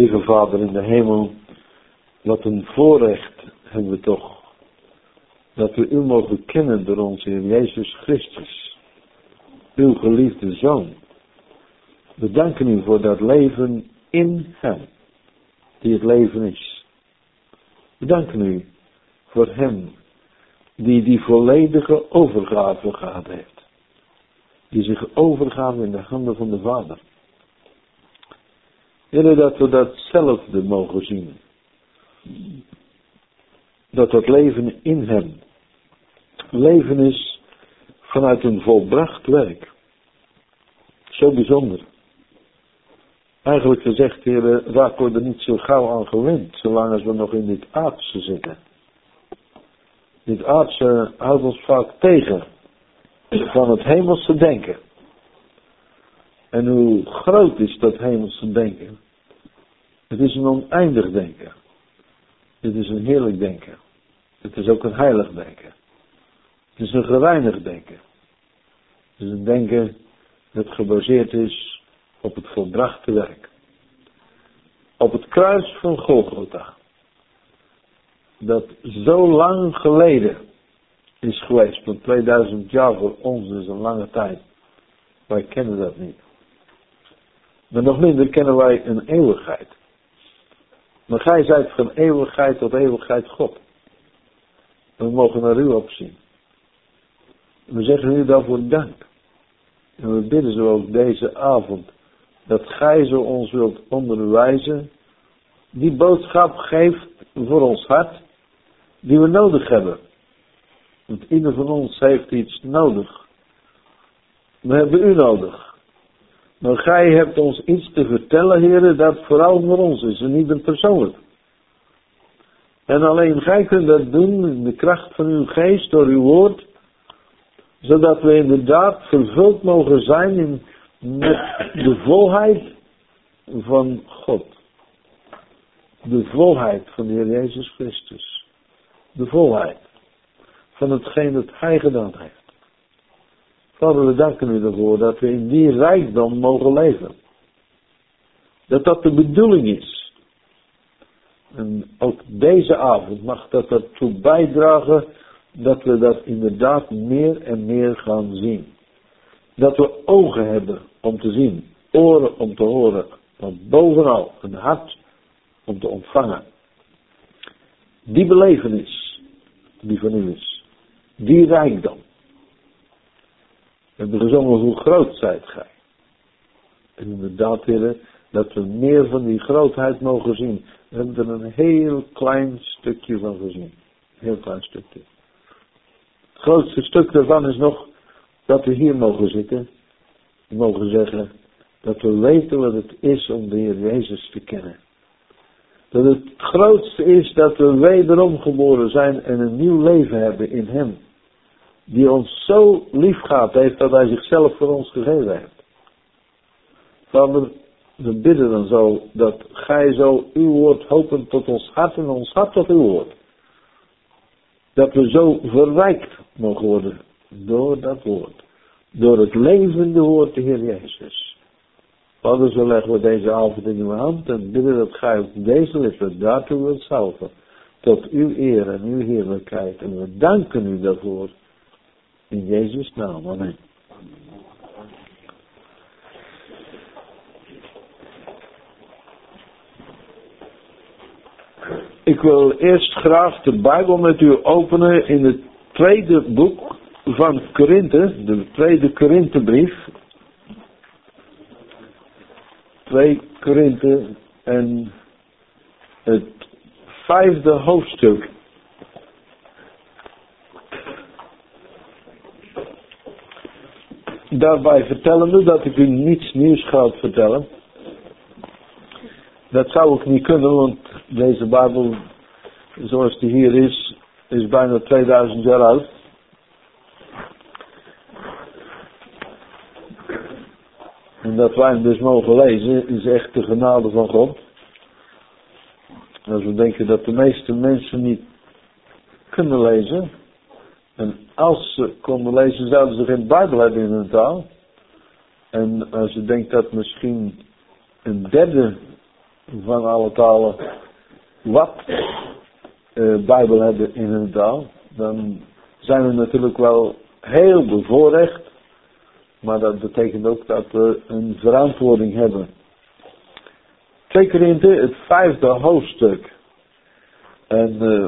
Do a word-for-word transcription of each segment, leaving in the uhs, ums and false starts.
Lieve Vader in de hemel, wat een voorrecht hebben we toch, dat we u mogen kennen door onze Heer Jezus Christus, uw geliefde Zoon. We danken u voor dat leven in hem, die het leven is. We danken u voor hem, die die volledige overgave gehad heeft. Die zich overgave in de handen van de Vader. Heer, dat we datzelfde mogen zien. Dat dat leven in hem leven is vanuit een volbracht werk. Zo bijzonder. Eigenlijk gezegd, Heer, raken we er niet zo gauw aan gewend, zolang als we nog in dit aardse zitten. Dit aardse houdt ons vaak tegen van het hemelse denken. En hoe groot is dat hemelse denken? Het is een oneindig denken. Het is een heerlijk denken. Het is ook een heilig denken. Het is een gereinigd denken. Het is een denken dat gebaseerd is op het volbrachte werk. Op het kruis van Golgotha. Dat zo lang geleden is geweest. Want tweeduizend jaar voor ons is een lange tijd. Wij kennen dat niet. Maar nog minder kennen wij een eeuwigheid. Maar gij zijt van eeuwigheid tot eeuwigheid God. En we mogen naar u opzien. En we zeggen u daarvoor dank. En we bidden zo ook deze avond. Dat gij zo ons wilt onderwijzen. Die boodschap geeft voor ons hart. Die we nodig hebben. Want ieder van ons heeft iets nodig. We hebben u nodig. Maar gij hebt ons iets te vertellen, heren, dat vooral voor ons is en niet persoonlijk. En alleen gij kunt dat doen in de kracht van uw geest, door uw woord. Zodat we inderdaad vervuld mogen zijn in, met de volheid van God. De volheid van de Heer Jezus Christus. De volheid van hetgeen dat hij gedaan heeft. Vader, we danken u ervoor dat we in die rijkdom mogen leven. Dat dat de bedoeling is. En ook deze avond mag dat ertoe bijdragen dat we dat inderdaad meer en meer gaan zien. Dat we ogen hebben om te zien, oren om te horen, want bovenal een hart om te ontvangen. Die belevenis die van u is, die rijkdom. We hebben gezongen hoe groot zijt gij. En inderdaad willen dat we meer van die grootheid mogen zien. We hebben er een heel klein stukje van gezien. Een heel klein stukje. Het grootste stuk daarvan is nog dat we hier mogen zitten. We mogen zeggen dat we weten wat het is om de Heer Jezus te kennen. Dat het grootste is dat we wederom geboren zijn en een nieuw leven hebben in Hem. Die ons zo lief gehad heeft dat hij zichzelf voor ons gegeven heeft. Vader, we bidden dan zo dat gij zo uw woord hopend tot ons hart en ons hart tot uw woord. Dat we zo verrijkt mogen worden door dat woord. Door het levende woord, de Heer Jezus. Vader, zo leggen we deze avond in uw hand en bidden dat gij op deze lippen daartoe wilt salven. Tot uw eer en uw heerlijkheid. En we danken u daarvoor. In Jezus' naam, amen. Ik wil eerst graag de Bijbel met u openen in het tweede boek van Korinthe, de tweede Korinthebrief. twee Korinthe en het vijfde hoofdstuk. Daarbij vertellende dat ik u niets nieuws ga vertellen. Dat zou ik niet kunnen, want deze Bijbel, zoals die hier is, is bijna tweeduizend jaar oud. En dat wij hem dus mogen lezen, is echt de genade van God. Als we denken dat de meeste mensen niet kunnen lezen. En als ze konden lezen, zouden ze geen Bijbel hebben in hun taal. En als je denkt dat misschien een derde van alle talen wat uh, Bijbel hebben in hun taal, dan zijn we natuurlijk wel heel bevoorrecht, maar dat betekent ook dat we een verantwoording hebben. twee Korinthe, het vijfde hoofdstuk. En uh,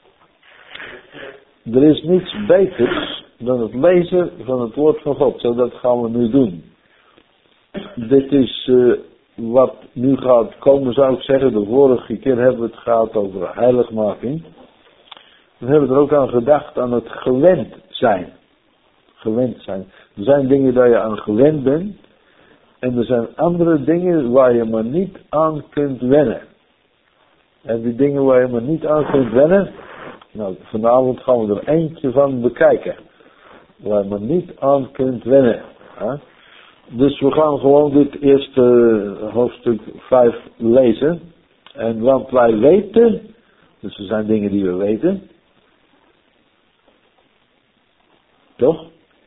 er is niets beters dan het lezen van het woord van God. Zo dat gaan we nu doen. Dit is uh, wat nu gaat komen, zou ik zeggen. De vorige keer hebben we het gehad over heiligmaking. We hebben er ook aan gedacht aan het gewend zijn. Gewend zijn. Er zijn dingen waar je aan gewend bent. En er zijn andere dingen waar je maar niet aan kunt wennen. En die dingen waar je maar niet aan kunt wennen. Nou, vanavond gaan we er eentje van bekijken. Waar je maar niet aan kunt wennen. Hè? Dus we gaan gewoon dit eerste hoofdstuk vijf lezen. En want wij weten. Dus er zijn dingen die we weten. Toch?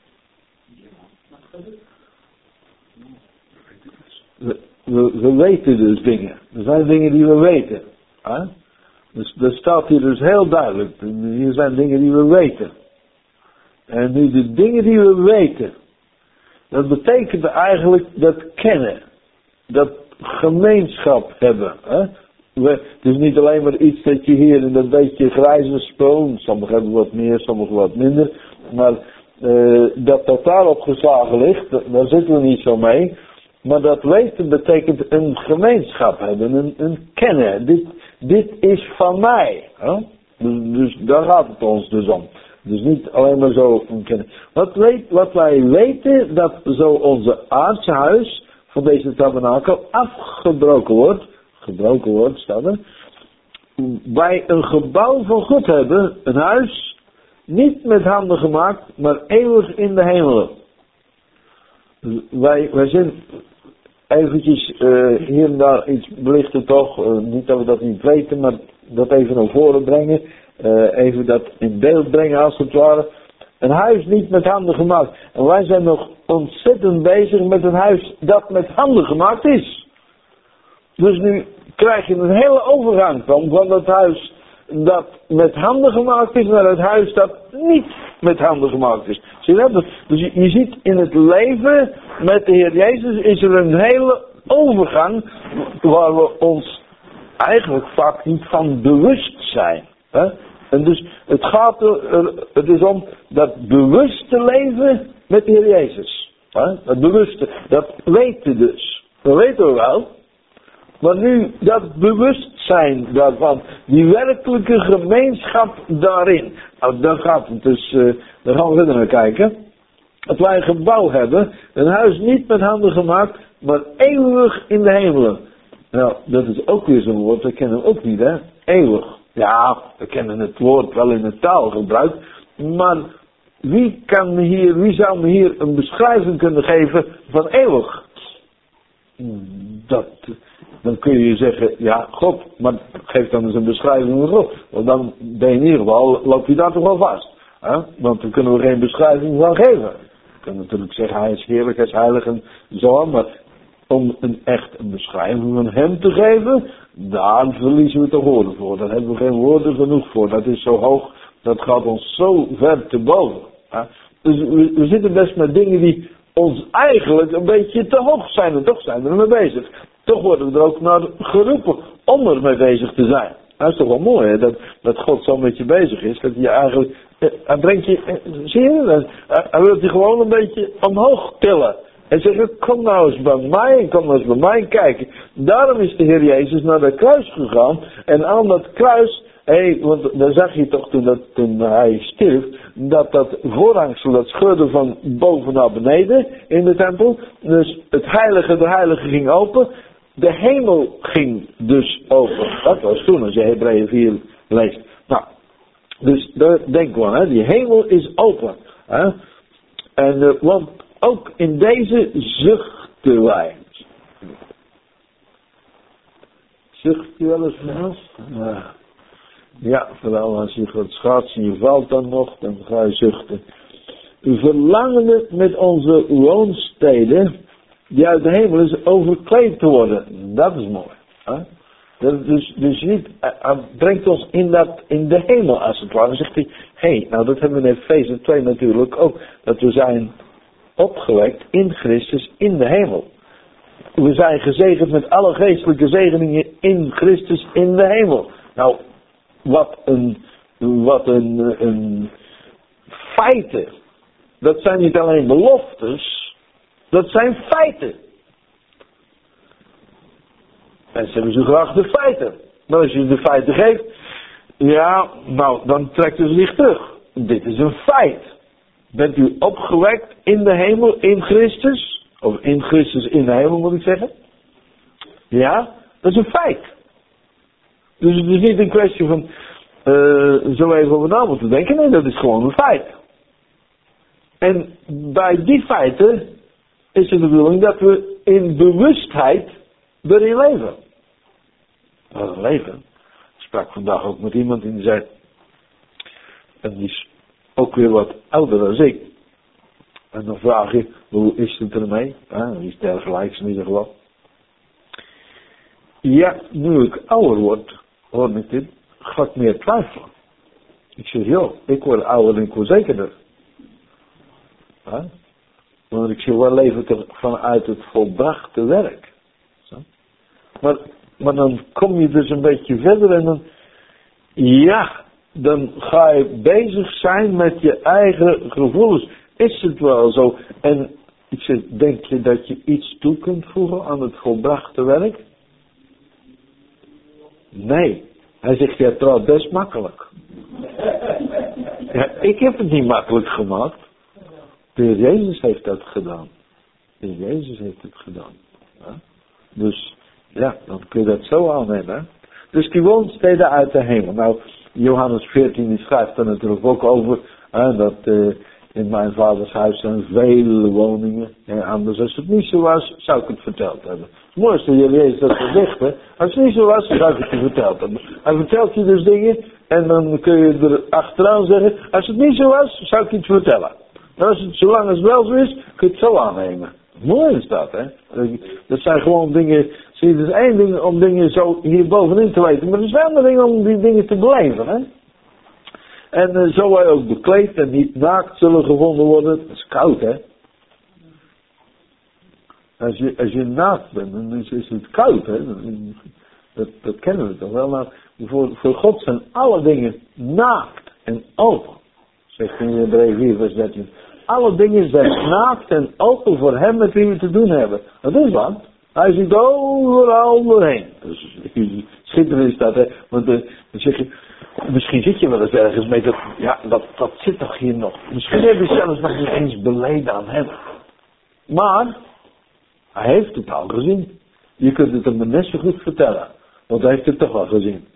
We, we, we weten dus dingen. Er zijn dingen die we weten. Hè? Dus dat staat hier dus heel duidelijk. Hier zijn dingen die we weten. En nu de dingen die we weten. Dat betekent eigenlijk dat kennen. Dat gemeenschap hebben. Hè? We, het is niet alleen maar iets dat je hier in dat beetje grijze spul. Sommigen hebben wat meer, sommigen wat minder. Maar uh, dat dat daarop geslagen ligt. Daar zitten we niet zo mee. Maar dat weten betekent een gemeenschap hebben, een, een kennen. Dit, dit is van mij. Hè? Dus, dus daar gaat het ons dus om. Dus niet alleen maar zo een kennen. Wat, weet, wat wij weten, dat zo onze aardse huis van deze tabernakel afgebroken wordt. Gebroken wordt, staat er. Wij een gebouw van God hebben, een huis, niet met handen gemaakt, maar eeuwig in de hemelen. Wij, wij zijn eventjes uh, hier en daar iets belichten toch, uh, niet dat we dat niet weten, maar dat even naar voren brengen, uh, even dat in beeld brengen als het ware. Een huis niet met handen gemaakt. En wij zijn nog ontzettend bezig met een huis dat met handen gemaakt is. Dus nu krijg je een hele overgang van, van dat huis dat met handen gemaakt is naar het huis dat niet met handen gemaakt is. Zie je dat? Dus je, je ziet in het leven met de Heer Jezus is er een hele overgang waar we ons eigenlijk vaak niet van bewust zijn. Hè? En dus het gaat er, het is om dat bewuste leven met de Heer Jezus. Hè? Dat bewuste, dat weten dus. Dat weten we wel. Maar nu dat bewustzijn daarvan, die werkelijke gemeenschap daarin. Nou, daar gaat het dus, uh, daar gaan we verder naar kijken. Dat wij een gebouw hebben, een huis niet met handen gemaakt, maar eeuwig in de hemelen. Nou, dat is ook weer zo'n woord, dat kennen we ook niet, hè? Eeuwig. Ja, we kennen het woord wel in het taalgebruik, maar wie kan hier, wie zou me hier een beschrijving kunnen geven van eeuwig? Dat, dan kun je zeggen, ja, God, maar geef dan eens een beschrijving van God. Want dan ben je in ieder geval, loop je daar toch wel vast. Hè? Want dan kunnen we geen beschrijving van geven. We kunnen natuurlijk zeggen, hij is heerlijk, hij is heilig en zo, maar om een echt een beschrijving van hem te geven, daar verliezen we toch woorden voor. Daar hebben we geen woorden genoeg voor. Dat is zo hoog, dat gaat ons zo ver te boven. Hè? Dus we, we zitten best met dingen die ons eigenlijk een beetje te hoog zijn. En toch zijn we er mee bezig. Toch worden we er ook naar geroepen om er mee bezig te zijn. Dat is toch wel mooi, hè? Dat, dat God zo met je bezig is. Dat hij eigenlijk, hij brengt je, zie je, hij wil je gewoon een beetje omhoog tillen. En zeggen, kom nou eens bij mij, kom nou eens bij mij kijken. Daarom is de Heer Jezus naar dat kruis gegaan. En aan dat kruis, hey, want dan zag je toch toen, dat, toen hij stierf, dat dat voorhangsel, dat scheurde van boven naar beneden in de tempel. Dus het heilige, de heilige ging open. De hemel ging dus open. Dat was toen, als je Hebreeën vier leest. Nou, dus daar denk we aan, hè? Die hemel is open. Hè? En, uh, want ook in deze zuchten wij. Zucht je wel eens vanaf? Ja. Ja, vooral als je gaat schaatsen, je valt dan nog, dan ga je zuchten. We verlangen het met onze woonsteden, die uit de hemel is, overkleed te worden. Dat is mooi. Huh? Dus, dus niet, hij brengt ons in, dat, in de hemel als het ware. Dan zegt hij, hé, hey, nou dat hebben we in Efeze twee natuurlijk ook. Dat we zijn opgewekt in Christus in de hemel. We zijn gezegend met alle geestelijke zegeningen in Christus in de hemel. Nou, wat een, wat een, een feiten. Dat zijn niet alleen beloftes, dat zijn feiten. Mensen hebben zo graag de feiten. Maar als je de feiten geeft, ja, nou, dan trekt u zich terug. Dit is een feit. Bent u opgewekt in de hemel, in Christus? Of in Christus in de hemel, moet ik zeggen. Ja, dat is een feit. Dus het is niet een kwestie van uh, zo even over na moeten denken. Nee, dat is gewoon een feit. En bij die feiten is het de bedoeling dat we in bewustheid erin leven. Wat een leven. Ik sprak vandaag ook met iemand die zei, en die is ook weer wat ouder dan ik. En dan vraag je, hoe is het ermee? Ja, die is dergelijks in ieder geval. Ja, nu ik ouder word, hoor ik dit, ga ik meer twijfelen. Ik zeg, joh, ik word ouder en ik word zekerder. Ja? Want ik zeg, waar leef ik vanuit het volbrachte werk? Zo. Maar, maar dan kom je dus een beetje verder en dan, ja, dan ga je bezig zijn met je eigen gevoelens. Is het wel zo? En ik zeg, denk je dat je iets toe kunt voegen aan het volbrachte werk? Nee. Hij zegt, ja, trouwens best makkelijk. Ja, ik heb het niet makkelijk gemaakt. De Heer Jezus heeft dat gedaan. De Heer Jezus heeft het gedaan. Ja? Dus, ja, dan kun je dat zo aannemen. Hè? Dus die woonsteden uit de hemel. Nou, Johannes veertien die schrijft er natuurlijk ook over. Hè, dat uh, in mijn vaders huis zijn vele woningen. En anders als het niet zo was, zou ik het verteld hebben. Het mooiste dat jullie Jezus dat zegt, hè. Als het niet zo was, zou ik het je verteld hebben. Hij vertelt je dus dingen. En dan kun je er achteraan zeggen, als het niet zo was, zou ik je het vertellen. Maar als het, zolang het wel zo is, kun je het zo aannemen. Mooi is dat, hè. Dat zijn gewoon dingen, zie je, het is één ding om dingen zo hier bovenin te weten. Maar het is wel een ander ding om die dingen te beleven, hè. En uh, zo wij ook bekleed en niet naakt zullen gevonden worden. Het is koud, hè. Als je, als je naakt bent, dan is, is het koud, hè. Dat, dat kennen we toch wel. Maar voor, voor God zijn alle dingen naakt en open. Zegt in Hebreeën vier vers dertien. Alle dingen zijn naakt en open voor hem met wie we te doen hebben. Dat is wat. Hij ziet overal doorheen. Dus schitterend is dat, hè. Want uh, dan zeg je, misschien zit je wel eens ergens mee dat, ja, dat, dat zit toch hier nog. Misschien heb je zelfs nog niet eens beleden aan hem. Maar, hij heeft het al gezien. Je kunt het hem net zo goed vertellen. Want hij heeft het toch al gezien.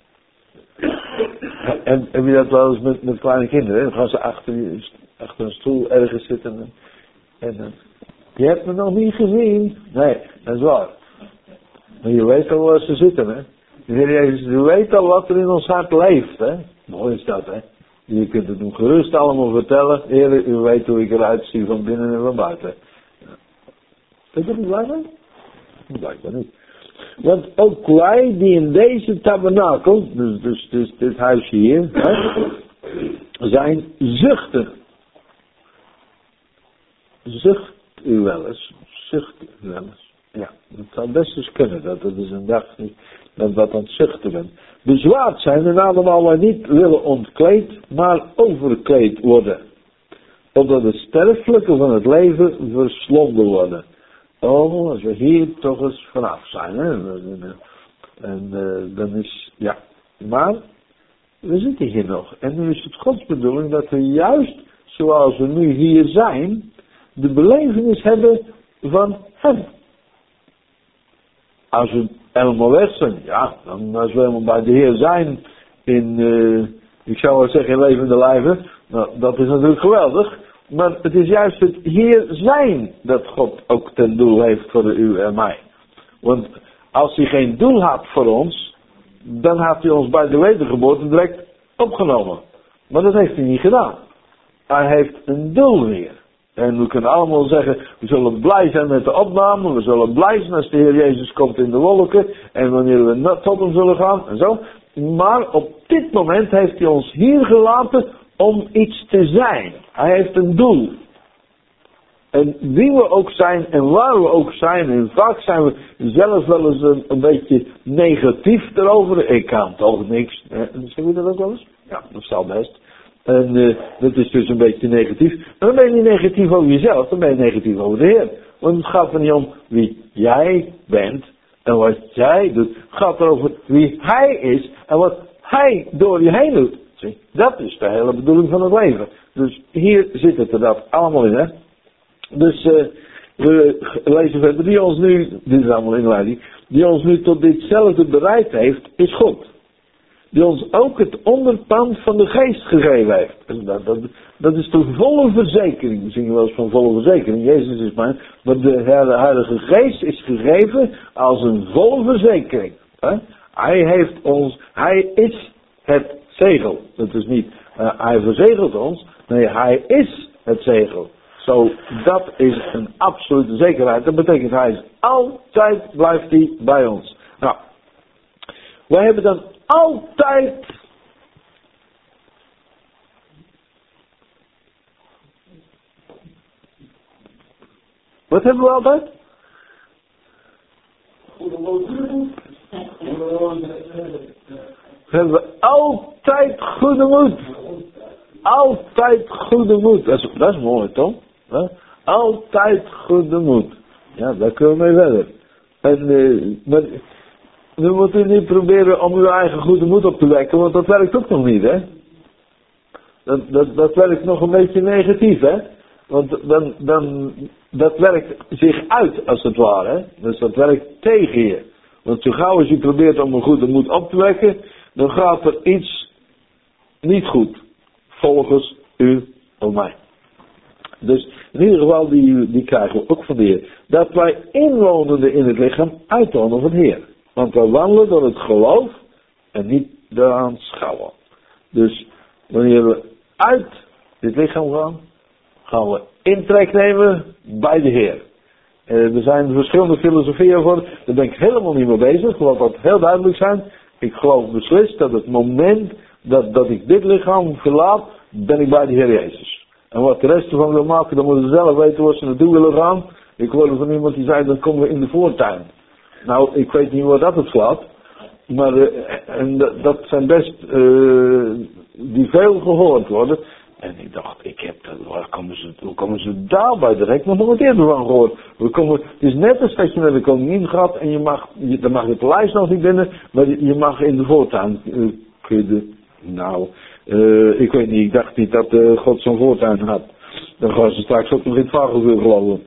En heb je dat wel eens met, met kleine kinderen? Dan gaan ze achter, achter een stoel ergens zitten. En, en, en je hebt me nog niet gezien. Nee, dat is waar. Maar je weet al waar ze zitten, hè. Je weet al wat er in ons hart leeft, hè. Mooi is dat, hè. Je kunt het hem gerust allemaal vertellen. Heer, u weet hoe ik eruit zie van binnen en van buiten. Is dat niet waar, hè? Blijkbaar niet. Want ook wij die in deze tabernakel, dus, dus, dus dit huisje hier, hè, zijn zuchten. Zucht u wel eens? Zucht u wel eens? Ja, dat zou best eens kunnen, dat het is een dag niet, dat wat aan het zuchten bent. Bezwaard zijn en allemaal wij niet willen ontkleed, maar overkleed worden. Opdat het sterfelijke van het leven verslonden worden. Oh, als we hier toch eens vanaf zijn, hè. En uh, dan is, ja. Maar, we zitten hier nog. En nu is het Gods bedoeling dat we juist, zoals we nu hier zijn, de belevenis hebben van hem. Als we helemaal weg zijn, ja, dan als we helemaal bij de Heer zijn, in, uh, ik zou wel zeggen in levende lijven, nou, dat is natuurlijk geweldig. Maar het is juist het hier zijn dat God ook ten doel heeft voor u en mij. Want als hij geen doel had voor ons, dan had hij ons bij de wedergeboorte direct opgenomen. Maar dat heeft hij niet gedaan. Hij heeft een doel weer. En we kunnen allemaal zeggen, we zullen blij zijn met de opname, we zullen blij zijn als de Heer Jezus komt in de wolken en wanneer we tot hem zullen gaan en zo. Maar op dit moment heeft hij ons hier gelaten om iets te zijn. Hij heeft een doel. En wie we ook zijn en waar we ook zijn, en vaak zijn we zelf wel eens een, een beetje negatief erover. Ik kan toch niks. Eh, zeg je dat ook wel eens? Ja, dat zal best. En uh, dat is dus een beetje negatief. Maar dan ben je niet negatief over jezelf, dan ben je negatief over de Heer. Want het gaat er niet om wie jij bent en wat jij doet. Het gaat erover wie Hij is en wat Hij door je heen doet. Zie, dat is de hele bedoeling van het leven. Dus hier zit het er dat allemaal in, hè. Dus uh, we lezen verder, die ons nu, dit is allemaal inleiding, die ons nu tot ditzelfde bereid heeft, is God. Die ons ook het onderpand van de geest gegeven heeft. En dat, dat, dat is de volle verzekering. We zingen wel eens van volle verzekering. Jezus is mijn. Maar de Heilige Geest is gegeven als een volle verzekering. Hè? Hij heeft ons. Hij is het zegel. Dat is niet. Uh, hij verzegelt ons. Nee, hij is het zegel. Zo, dat is een absolute zekerheid. Dat betekent hij is altijd blijft hij bij ons. Nou, wij hebben dan altijd wat hebben we altijd? We hebben altijd goede moed. Altijd goede moed. Dat is, dat is mooi, toch? Huh? Altijd goede moed. Ja, daar kunnen we mee verder. En, uh, maar we moeten niet proberen om uw eigen goede moed op te wekken, want dat werkt ook nog niet, hè? Dat, dat, dat werkt nog een beetje negatief, hè? Want dan, dan, dat werkt zich uit, als het ware, hè? Dus dat werkt tegen je. Want zo gauw als je probeert om een goede moed op te wekken, dan gaat er iets niet goed. Volgens u of mij. Dus in ieder geval, die, die krijgen we ook van de Heer. Dat wij inwonenden in het lichaam uitwonen van de Heer. Want wij wandelen door het geloof en niet door aanschouwen. Dus wanneer we uit dit lichaam gaan, gaan we intrek nemen bij de Heer. Uh, er zijn verschillende filosofieën voor. Daar ben ik helemaal niet mee bezig. Ik wil dat heel duidelijk zijn. Ik geloof beslist dat het moment dat, dat ik dit lichaam verlaat, ben ik bij de Heer Jezus. En wat de rest ervan wil maken, dan moeten ze zelf weten waar ze naartoe willen gaan. Ik hoorde van iemand die zei, dan komen we in de voortuin. Nou, ik weet niet waar dat het slaat. Maar uh, en dat, dat zijn best uh, die veel gehoord worden. En ik dacht, ik heb dat, waar komen ze, hoe komen ze daarbij direct nog nooit eerder van gehoord. We komen, het is net als dat je naar de koningin gaat en je mag, je, dan mag je het paleis nog niet binnen, maar je mag in de voortuin uh, kunnen. Nou, uh, ik weet niet, ik dacht niet dat uh, God zo'n voortuin had. Dan gaan ze straks ook nog in het vagelvuur geloven.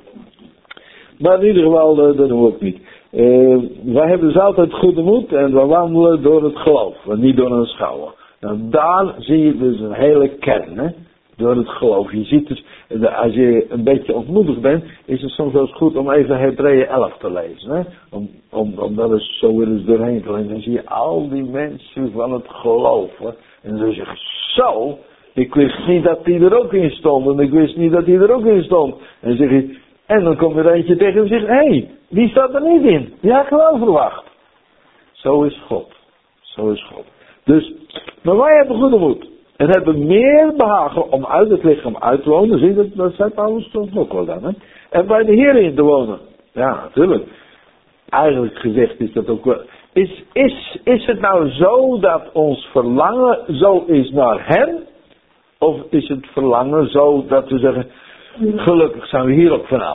Maar in ieder geval, uh, dat doen we ook niet. Uh, wij hebben dus altijd goede moed en we wandelen door het geloof, en niet door een schouwen. Nou, daar zie je dus een hele kern, hè? Door het geloof. Je ziet dus, als je een beetje ontmoedigd bent, is het soms wel eens goed om even Hebreeën elf te lezen. Hè? Om, om, om dat eens zo weer eens doorheen te lezen. Dan zie je al die mensen van het geloof. Hè? En dan zeg je, zo, ik wist niet dat die er ook in stond. En ik wist niet dat die er ook in stond. En dan zeg je, en dan komt er eentje tegen en zegt, hé, hey, die staat er niet in. Die had ik wel verwacht. Zo is God. Zo is God. Dus, maar wij hebben goede moed. En hebben meer behagen om uit het lichaam uit te wonen. Zie je, dat, dat zei Paulus toch ook wel dan, hè? En bij de Heer in te wonen. Ja, natuurlijk. Eigenlijk gezegd is dat ook wel. Is, is, is het nou zo dat ons verlangen zo is naar Hem? Of is het verlangen zo dat we zeggen, gelukkig zijn we hier ook vanaf?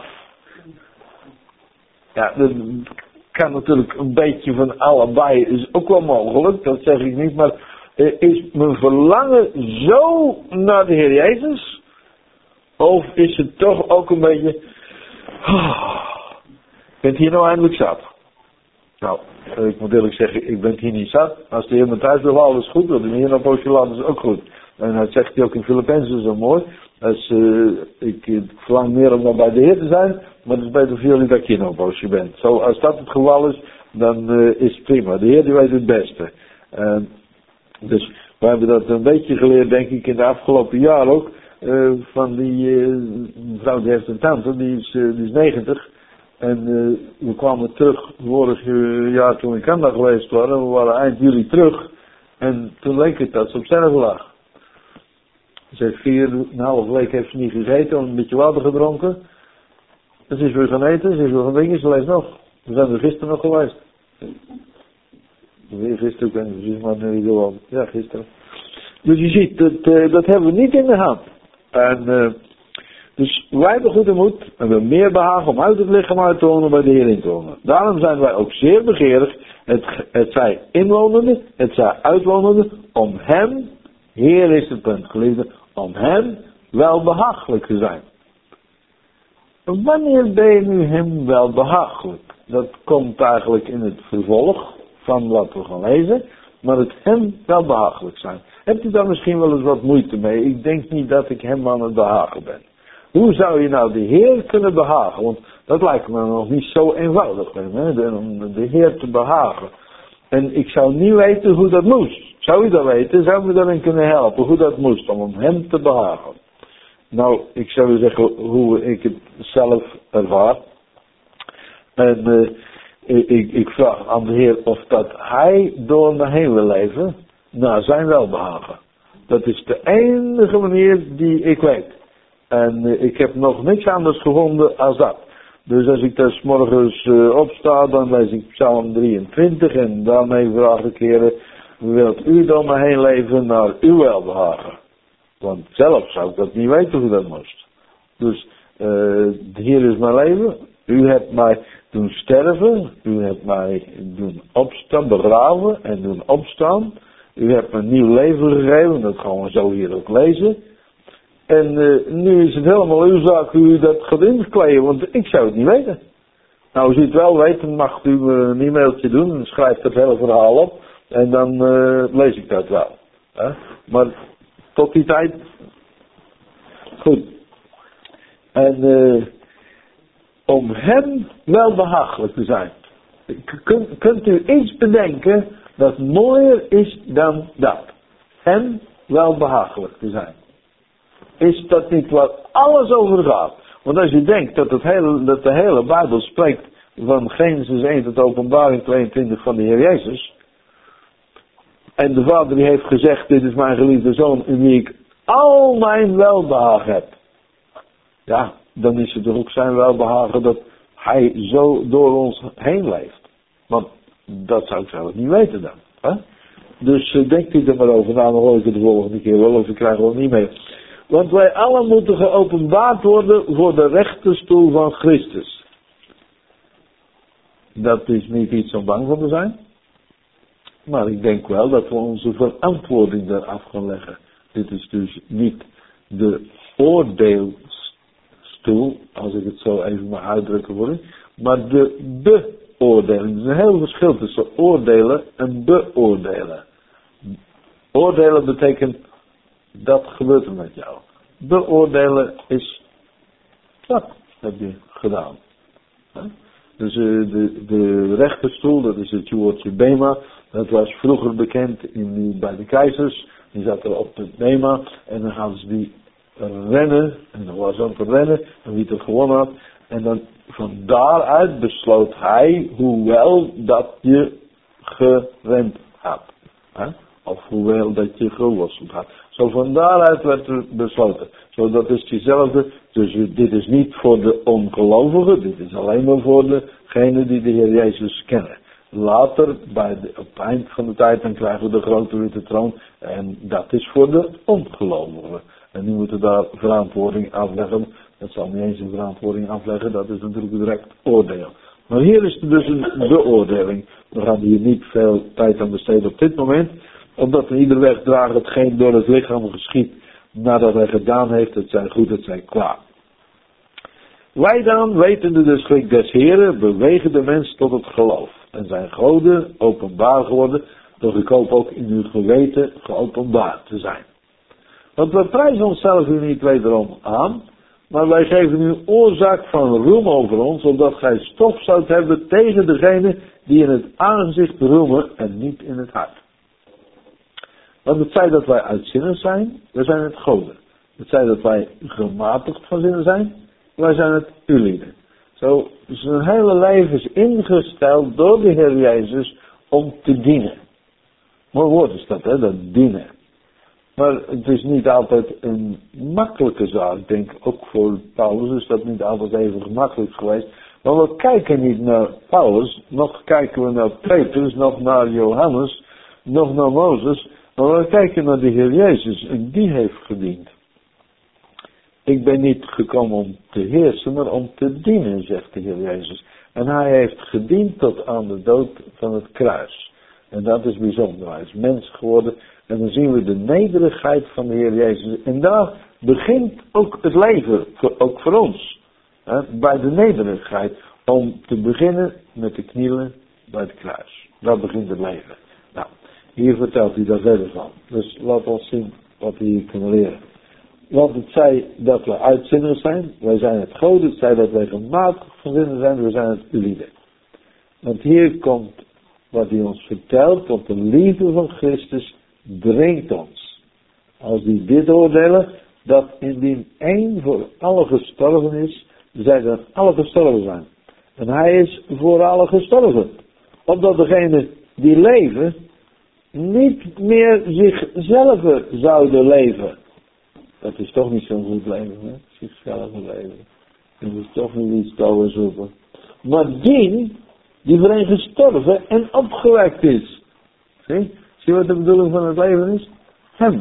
Ja, dat kan natuurlijk een beetje van allebei, is ook wel mogelijk, dat zeg ik niet, maar is mijn verlangen zo naar de Heer Jezus? Of is het toch ook een beetje, oh, ik ben hier nou eindelijk zat? Nou, ik moet eerlijk zeggen, ik ben hier niet zat. Als de Heer me thuis wil halen, is goed, want de Heer naar poosje laten is ook goed. En dat zegt hij ook in Filippenzen zo mooi. Als, uh, ik, ik verlang meer om dan bij de Heer te zijn, maar het is beter voor jullie dat ik hier nog een poosje ben. Zo, als dat het geval is, dan uh, is het prima. De Heer die weet het beste. Uh, dus we hebben dat een beetje geleerd, denk ik, in de afgelopen jaren ook. uh, van die uh, vrouw die heeft een tante, die is, uh, die is negentig. En uh, we kwamen terug vorig jaar toen in Canada geweest waren. We waren eind juli terug. En toen leek het dat ze op sterven lag. Ze heeft vier, een half week heeft ze niet gegeten, een beetje water gedronken. En ze is weer gaan eten, ze is weer gaan drinken, ze leeft nog. We zijn er gisteren nog geweest. Weer gisteren, ik weet niet precies, maar nu gewoon. Ja, gisteren. Dus je ziet, dat, uh, dat hebben we niet in de hand. En, uh, dus wij hebben goede moed en we hebben meer behagen om uit het lichaam uit te wonen bij de Heer in te wonen. Daarom zijn wij ook zeer begeerig, het, het zij inwonende, het zij uitwonende, om hem, Heer is het punt geliefde, om hem wel behagelijk te zijn. En wanneer ben je nu hem wel behagelijk? Dat komt eigenlijk in het vervolg van wat we gaan lezen, maar het hem wel behagelijk zijn. Hebt u daar misschien wel eens wat moeite mee? Ik denk niet dat ik hem aan het behagen ben. Hoe zou je nou de Heer kunnen behagen? Want dat lijkt me nog niet zo eenvoudig, hè? De, om de Heer te behagen. En ik zou niet weten hoe dat moest. Zou u dat weten? Zou u me daarin kunnen helpen? Hoe dat moest om hem te behagen? Nou, ik zou u zeggen hoe ik het zelf ervaar. En uh, ik, ik vraag aan de Heer of dat Hij door me heen wil leven naar zijn welbehagen. Dat is de enige manier die ik weet. En uh, ik heb nog niks anders gevonden als dat. Dus als ik dus morgens uh, opsta, dan lees ik Psalm drieëntwintig en daarmee vraag ik, Heer, wilt u door me heen leven naar uw welbehagen? Want zelf zou ik dat niet weten hoe dat moest. Dus uh, hier is mijn leven. U hebt mij doen sterven. U hebt mij doen opstaan, begraven en doen opstaan. U hebt me een nieuw leven gegeven. Dat gaan we zo hier ook lezen. En uh, nu is het helemaal uw zaak hoe u dat gaat inkleden. Want ik zou het niet weten. Nou, als u het wel weet, dan mag u me een e-mailtje doen. En schrijft het hele verhaal op. En dan uh, lees ik dat wel. Hè? Maar tot die tijd. Goed. En uh, om hem wel behagelijk te zijn. Kunt, kunt u iets bedenken dat mooier is dan dat? Hem wel behagelijk te zijn. Is dat niet wat alles over gaat? Want als je denkt dat, het hele, dat de hele Bijbel spreekt van Genesis één tot Openbaring tweeëntwintig van de Heer Jezus. En de Vader die heeft gezegd, dit is mijn geliefde Zoon in wie ik al mijn welbehagen heb. Ja, dan is het toch ook zijn welbehagen dat Hij zo door ons heen leeft. Want dat zou ik zelf niet weten dan. Hè? Dus uh, denkt u er maar over na, dan hoor ik het de volgende keer wel of ik krijg wel niet mee. Want wij allen moeten geopenbaard worden voor de rechterstoel van Christus. Dat is niet iets om bang voor te zijn. Maar ik denk wel dat we onze verantwoording eraf gaan leggen. Dit is dus niet de oordeelstoel, als ik het zo even mag uitdrukken worden, maar de beoordeling. Er is een heel verschil tussen oordelen en beoordelen. Oordelen betekent, dat gebeurt er met jou. Beoordelen is, dat heb je gedaan. Dus uh, de, de rechterstoel, dat is het woordje bema, dat was vroeger bekend in, bij de keizers. Die zaten op het bema en dan hadden ze die rennen, en dan was ook te rennen, en wie het gewonnen had. En dan van daaruit besloot hij hoewel dat je gerend had. Hè? Of hoewel dat je geworsteld had. Zo van daaruit werd er besloten. Zo dat is diezelfde. Dus dit is niet voor de ongelovigen. Dit is alleen maar voor degenen die de Heer Jezus kennen. Later, bij de, op het eind van de tijd, dan krijgen we de grote witte troon. En dat is voor de ongelovigen. En die moeten daar verantwoording afleggen. Dat zal niet eens een verantwoording afleggen. Dat is natuurlijk direct oordeel. Maar hier is er dus een beoordeling. We gaan hier niet veel tijd aan besteden op dit moment. Omdat we ieder weg dragen hetgeen door het lichaam geschiet. Nadat hij gedaan heeft, het zij goed, het zij kwaad. Wij dan, wetende de schrik des Heren, bewegen de mens tot het geloof. En zijn goden openbaar geworden, doch ik hoop ook in uw geweten geopenbaard te zijn. Want we prijzen onszelf u niet wederom aan, maar wij geven u oorzaak van roem over ons, opdat gij stof zoudt hebben tegen degene die in het aangezicht roemen en niet in het hart. Want het feit dat wij uitzinnig zijn, we zijn het goden. Het zei dat wij gematigd van zinnen zijn. Wij zijn het ulieden. Zo, zijn hele leven is ingesteld door de Heer Jezus om te dienen. Mooi woord is dat, hè, dat dienen. Maar het is niet altijd een makkelijke zaak. Ik denk ook voor Paulus is dat niet altijd even gemakkelijk geweest. Maar we kijken niet naar Paulus, nog kijken we naar Petrus, nog naar Johannes, nog naar Mozes. Maar we kijken naar de Heer Jezus en die heeft gediend. Ik ben niet gekomen om te heersen, maar om te dienen, zegt de Heer Jezus. En hij heeft gediend tot aan de dood van het kruis. En dat is bijzonder. Hij is mens geworden. En dan zien we de nederigheid van de Heer Jezus. En daar begint ook het leven, ook voor ons. Hè, bij de nederigheid. Om te beginnen met de knielen bij het kruis. Daar begint het leven. Nou, hier vertelt hij daar verder van. Dus laat ons zien wat we hier kunnen leren. Want het zei dat we uitzinnig zijn. Wij zijn het goden. Het zei dat wij gematigd van zinnen zijn. We zijn het ulieden. Want hier komt wat hij ons vertelt. Want de liefde van Christus dringt ons. Als die dit oordelen. Dat indien één voor alle gestorven is. Zij dan alle gestorven zijn. En hij is voor alle gestorven. Opdat degenen die leven. Niet meer zichzelf zouden leven. Dat is toch niet zo'n goed leven, hè? Zichzelf leven. Dat is toch niet iets touwen zoeken. Maar die, die voor een gestorven en opgewekt is. Zie? Zie je wat de bedoeling van het leven is? Hem.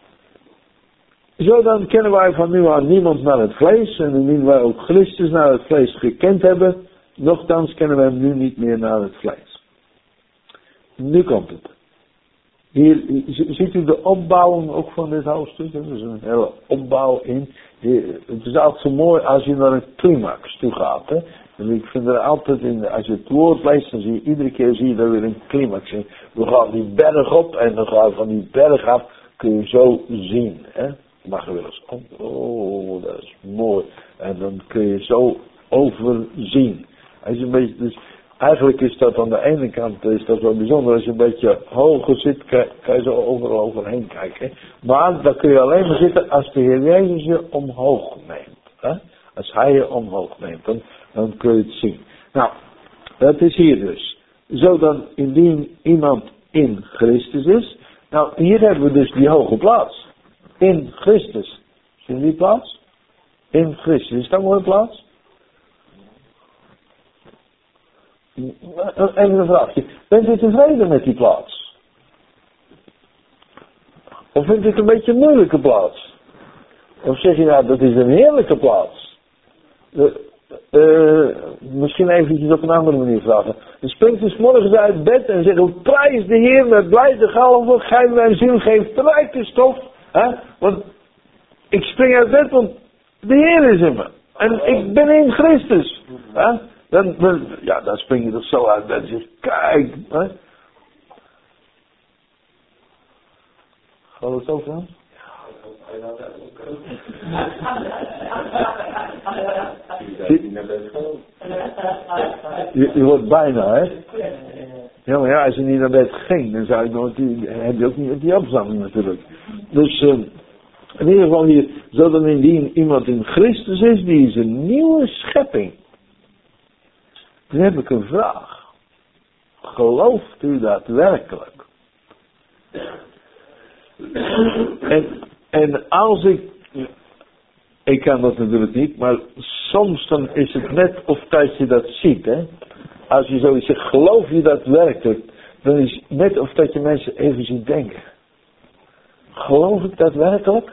Zo dan kennen wij van nu aan niemand naar het vlees. En indien wij ook Christus naar het vlees gekend hebben. Nochtans kennen wij hem nu niet meer naar het vlees. Nu komt het. Hier ziet u de opbouwing ook van dit hoofdstuk. Er is een hele opbouw in. Het is altijd zo mooi als je naar een climax toe gaat. Hè? En ik vind er altijd in, als je het woord leest, dan zie je iedere keer zie je er weer een climax in. We gaan die berg op en dan gaan we van die berg af, kun je zo zien. Hè? Je mag er wel eens op. Oh, dat is mooi. En dan kun je zo overzien. Als je een beetje, dus eigenlijk is dat aan de ene kant is dat wel bijzonder. Als je een beetje hoger zit, kan, kan je zo overal overheen kijken. Maar dan kun je alleen maar zitten als de Heer Jezus je omhoog neemt. Hè? Als Hij je omhoog neemt, dan, dan kun je het zien. Nou, dat is hier dus. Zo dan indien iemand in Christus is. Nou, hier hebben we dus die hoge plaats. In Christus. Zie je die plaats? In Christus. Is dat een mooie plaats? Even een vraagje. Bent u tevreden met die plaats? Of vindt u het een beetje een moeilijke plaats? Of zeg je nou, dat is een heerlijke plaats? Uh, uh, misschien eventjes op een andere manier vragen. Dan springt u 's morgens uit bed en zegt, prijs de Heer met blijde galmen, gij mijn ziel geeft rijke stof. Hè? Want ik spring uit bed, want de Heer is in me. En ik ben in Christus. Hè? Dan, dan, ja, dan spring je er zo uit bed en zeg, kijk. Hè? Gaat het zo van? Je, je wordt bijna, hè? Ja, maar ja, als je niet naar bed ging, dan zou je nog, die, heb je ook niet die opzamming natuurlijk. Dus, uh, in ieder geval hier, zodat indien iemand in Christus is, die is een nieuwe schepping. Dan heb ik een vraag. Gelooft u dat werkelijk? En, en als ik, ik kan dat natuurlijk niet, maar soms dan is het net of dat je dat ziet, hè. Als je zoiets zegt, geloof je dat werkelijk, dan is het net of dat je mensen even ziet denken. Geloof ik dat werkelijk?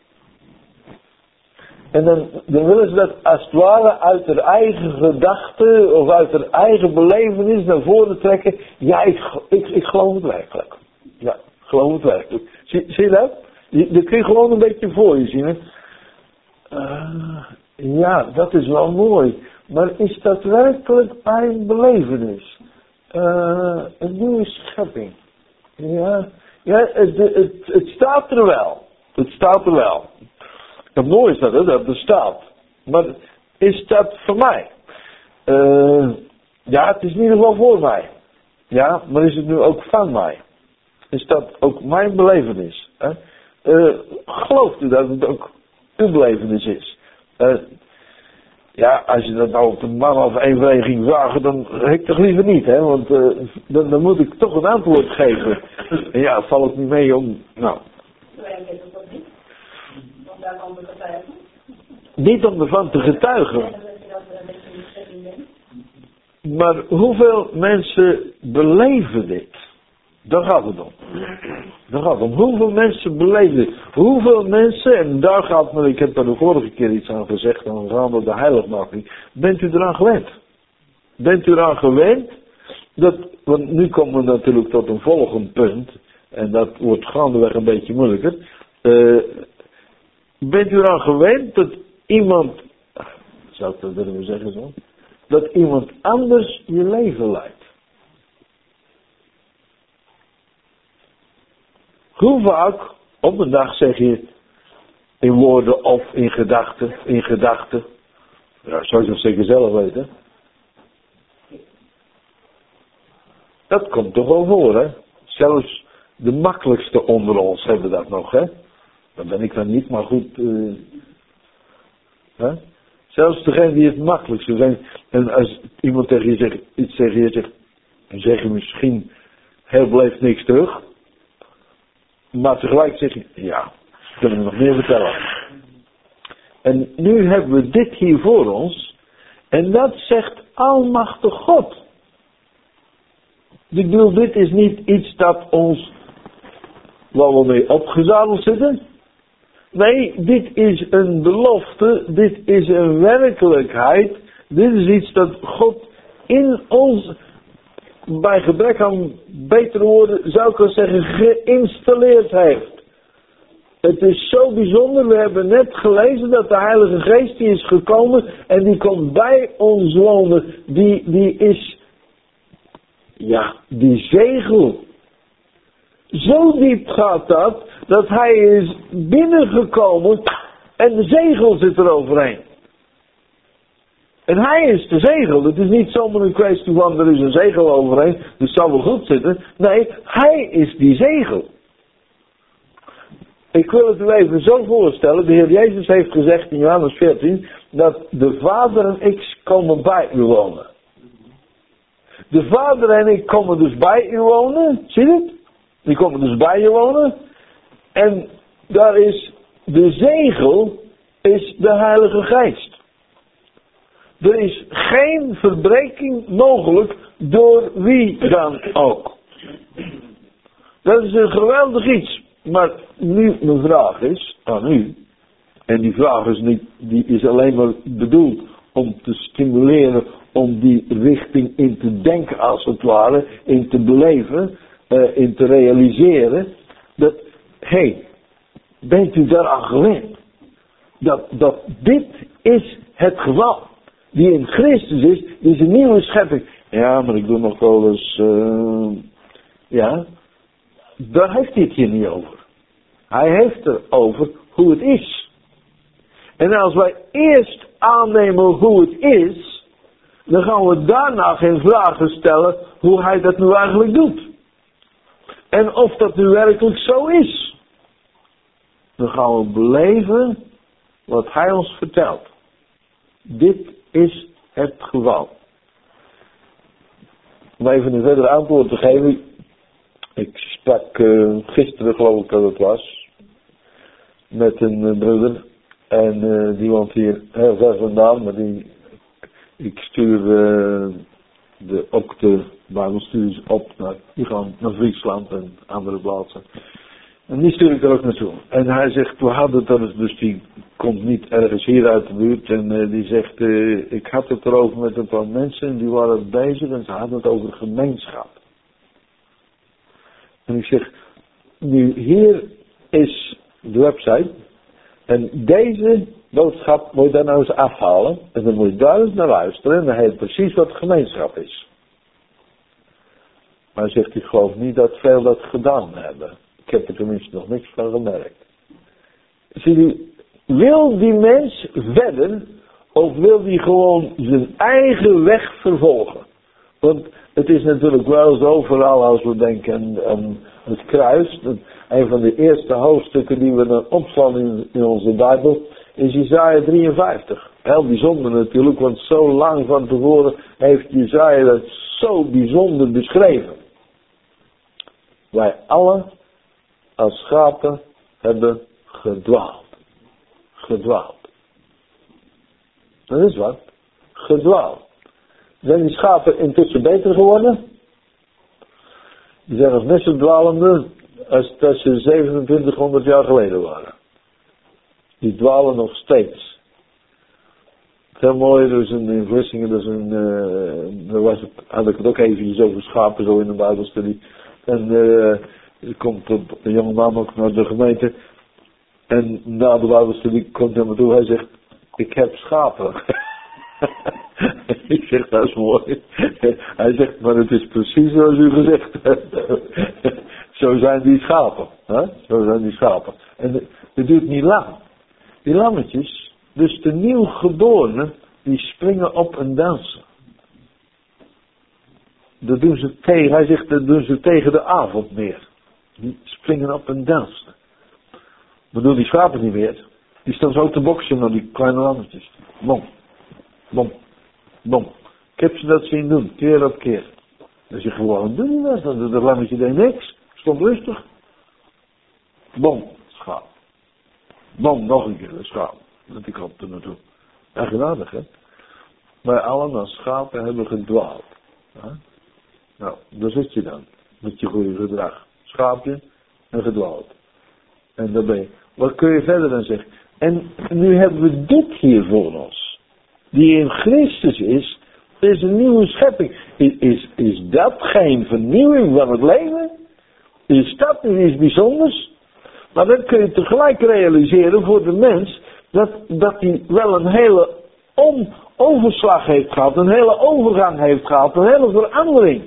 En dan, dan willen ze dat als het ware uit hun eigen gedachten of uit hun eigen belevenis naar voren trekken. Ja, ik, ik, ik geloof het werkelijk. Ja, ik geloof het werkelijk. Zie, zie je dat? Je, dat kun je gewoon een beetje voor je zien. Hè? Uh, ja, dat is wel mooi. Maar is dat werkelijk mijn belevenis? Uh, een nieuwe schepping. Ja, ja het, het, het staat er wel. Het staat er wel. Het mooie is dat, hè, dat het bestaat. Maar is dat voor mij? Uh, ja, het is in ieder geval voor mij. Ja, maar is het nu ook van mij? Is dat ook mijn belevenis? Hè? Uh, gelooft u dat het ook belevenis is. Uh, ja, als je dat nou op een man of één vereniging vraagt, dan heb ik toch liever niet, hè? Want uh, dan, dan moet ik toch een antwoord geven. En ja, valt het niet mee om, nou. Niet om ervan te getuigen. Maar hoeveel mensen beleven dit? Daar gaat het om. Daar gaat het om. Hoeveel mensen beleven dit? Hoeveel mensen, en daar gaat me, ik heb er de vorige keer iets aan gezegd, dan gaan we de heiligmaking. Bent u eraan gewend? Bent u eraan gewend? Dat, want nu komen we natuurlijk tot een volgend punt. En dat wordt gaandeweg een beetje moeilijker. Uh, bent u eraan gewend dat iemand, zou ik dat willen zeggen zo? Dat iemand anders je leven leidt? Hoe vaak op een dag zeg je in woorden of in gedachten, in gedachten. Ja, zou je dat zeker zelf weten. Dat komt toch wel voor, hè? Zelfs de makkelijkste onder ons hebben dat nog, hè? Dat ben ik dan niet, maar goed. Uh, hè? Zelfs degene die het makkelijkste zijn. En als iemand tegen je zegt, iets tegen je zegt, dan zeg je misschien heel beleefd niks terug. Maar tegelijk zeg je, ja, kunnen we nog meer vertellen. En nu hebben we dit hier voor ons. En dat zegt Almachtig God. Ik bedoel, dit is niet iets dat ons, waar we mee opgezadeld zitten. Nee, dit is een belofte. Dit is een werkelijkheid. Dit is iets dat God in ons, bij gebrek aan betere woorden, zou ik wel zeggen, geïnstalleerd heeft. Het is zo bijzonder. We hebben net gelezen dat de Heilige Geest die is gekomen en die komt bij ons wonen. Die, die is, ja, die zegel. Zo diep gaat dat, dat hij is binnengekomen en de zegel zit er overheen. En hij is de zegel. Het is niet zomaar een kwestie van er is een zegel overheen, dus het zal wel goed zitten. Nee, hij is die zegel. Ik wil het u even zo voorstellen. De Heer Jezus heeft gezegd in Johannes veertien dat de Vader en ik komen bij u wonen. De Vader en ik komen dus bij u wonen. Zie je het? Die komen dus bij je wonen. En daar is de zegel, is de Heilige Geest. Er is geen verbreking mogelijk door wie dan ook. Dat is een geweldig iets. Maar nu mijn vraag is aan u. En die vraag is, niet, die is alleen maar bedoeld om te stimuleren. Om die richting in te denken als het ware. In te beleven. Uh, in te realiseren. Dat, hé, hey, bent u daaraan gewend? Dat, dat dit is het geval. Die in Christus is, die is een nieuwe schepping. Ja, maar ik doe nog wel eens, uh, ja, daar heeft hij het hier niet over. Hij heeft er over hoe het is. En als wij eerst aannemen hoe het is, dan gaan we daarna geen vragen stellen hoe hij dat nu eigenlijk doet. En of dat nu werkelijk zo is. Dan gaan we beleven wat hij ons vertelt. Dit is het geval. Om even een verder antwoord te geven. Ik sprak uh, gisteren, geloof ik dat het was, met een uh, broeder. En uh, die woont hier heel ver vandaan. Maar die, ik stuur uh, de, ook de Bijbelstudies op. Naar, die gaan naar Friesland en andere plaatsen. En die stuur ik er ook naartoe. En hij zegt, we hadden het er, dus die komt niet ergens hier uit de buurt. En uh, die zegt, uh, ik had het erover met een paar mensen en die waren bezig en ze hadden het over gemeenschap. En ik zeg, nu hier is de website. En deze boodschap moet je daar nou eens afhalen. En dan moet je daar eens naar luisteren en dan heet precies wat gemeenschap is. Maar hij zegt, ik geloof niet dat veel dat gedaan hebben. Ik heb er tenminste nog niks van gemerkt. Zie je, wil die mens verder of wil die gewoon zijn eigen weg vervolgen? Want het is natuurlijk wel zo, vooral als we denken aan het kruis. Een van de eerste hoofdstukken die we dan opslaan in, in onze Bijbel is Jesaja drieënvijftig. Heel bijzonder natuurlijk, want zo lang van tevoren heeft Jesaja dat zo bijzonder beschreven. Wij allen als schapen hebben gedwaald. Gedwaald. Dat is wat. Gedwaald. Zijn die schapen intussen beter geworden? Die zijn nog net zo dwalende als dat ze zevenentwintighonderd jaar geleden waren. Die dwalen nog steeds. Heel mooi, er is een, in Vlissingen, er is een, uh, daar was het, had ik het ook even over schapen zo in de Bijbelstudie. En uh, er komt een jonge man ook naar de gemeente. En na de Bijbelstudie komt hij me toe, hij zegt, ik heb schapen. Ik zeg, dat is mooi. Hij zegt, maar het is precies zoals u gezegd hebt. Zo zijn die schapen. Hè? Zo zijn die schapen. En het duurt niet lang. Die lammetjes, dus de nieuwgeborenen, die springen op en dansen. Dat doen ze tegen, hij zegt, dat doen ze tegen de avond meer. Die springen op en dansen. Maar doen die schapen niet meer. Die staan zo te boksen naar die kleine lammetjes. Bom, bom, bom. Ik heb ze dat zien doen, keer op keer. Dan zeg je gewoon, doe je dat? Dan doet dat lammetje deed niks. Stond rustig. Bom, schaap. Bom, nog een keer, een schaap. Dat die kant er naartoe. Eigenaardig, hè? Wij allen als schapen hebben gedwaald. Ja? Nou, daar zit je dan. Met je goede gedrag. Schaapje en gedwaald. En daar ben je. Wat kun je verder dan zeggen? En nu hebben we dit hier voor ons. Die in Christus is. Is een nieuwe schepping. Is, is, is dat geen vernieuwing van het leven? Is dat niet iets bijzonders? Maar dan kun je tegelijk realiseren voor de mens. Dat, dat hij wel een hele om, overslag heeft gehad. Een hele overgang heeft gehad. Een hele verandering.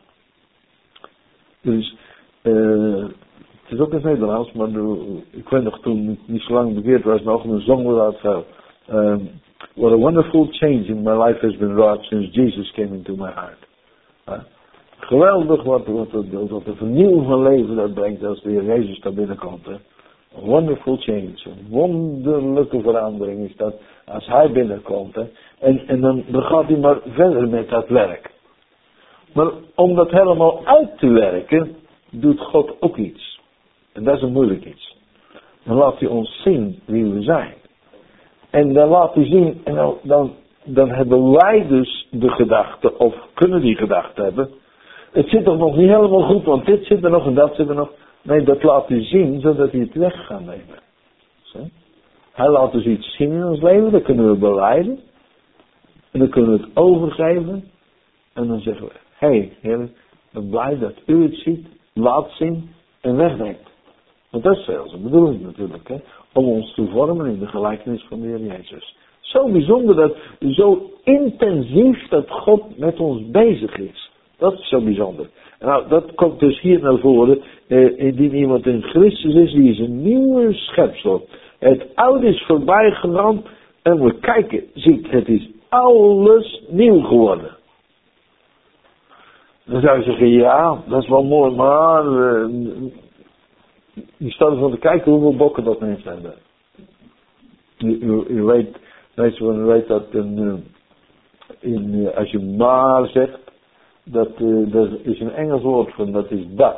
Dus. Uh, Het is ook in het Nederlands, maar de, ik weet nog toen ik niet zo lang bekeerd was, nog een zong eruit veel. Um, what a wonderful change in my life has been wrought since Jesus came into my heart. Uh, geweldig wat, wat, wat, wat de vernieuwing van leven dat brengt als de Heer Jezus daar binnenkomt. Hè. A wonderful change, een wonderlijke verandering is dat als Hij binnenkomt. Hè. En, en dan, dan gaat Hij maar verder met dat werk. Maar om dat helemaal uit te werken, doet God ook iets. En dat is een moeilijk iets. Dan laat hij ons zien wie we zijn. En dan laat hij zien, en dan, dan, dan hebben wij dus de gedachte, of kunnen die gedachte hebben. Het zit toch nog niet helemaal goed, want dit zit er nog en dat zit er nog. Nee, dat laat hij zien, zodat hij het weg gaat nemen. Zie? Hij laat dus iets zien in ons leven, dat kunnen we belijden. En dan kunnen we het overgeven. En dan zeggen we, hé hey, Heer, ik ben blij dat u het ziet, laat zien en wegneemt. Want dat is zelfs de bedoeling natuurlijk, hè? Om ons te vormen in de gelijkenis van de Heer Jezus. Zo bijzonder, dat, zo intensief dat God met ons bezig is. Dat is zo bijzonder. Nou, dat komt dus hier naar voren. Eh, indien iemand in Christus is, die is een nieuwe schepsel. Het oude is voorbij gegaan en we kijken, ziet, het is alles nieuw geworden. Dan zou je zeggen, ja, dat is wel mooi, maar uh, je staat ervan te kijken hoeveel bokken dat mensen hebben. U, u, u weet, meestal u weet dat een, in, uh, als je maar zegt, dat, uh, dat is een Engels woord van, dat is but.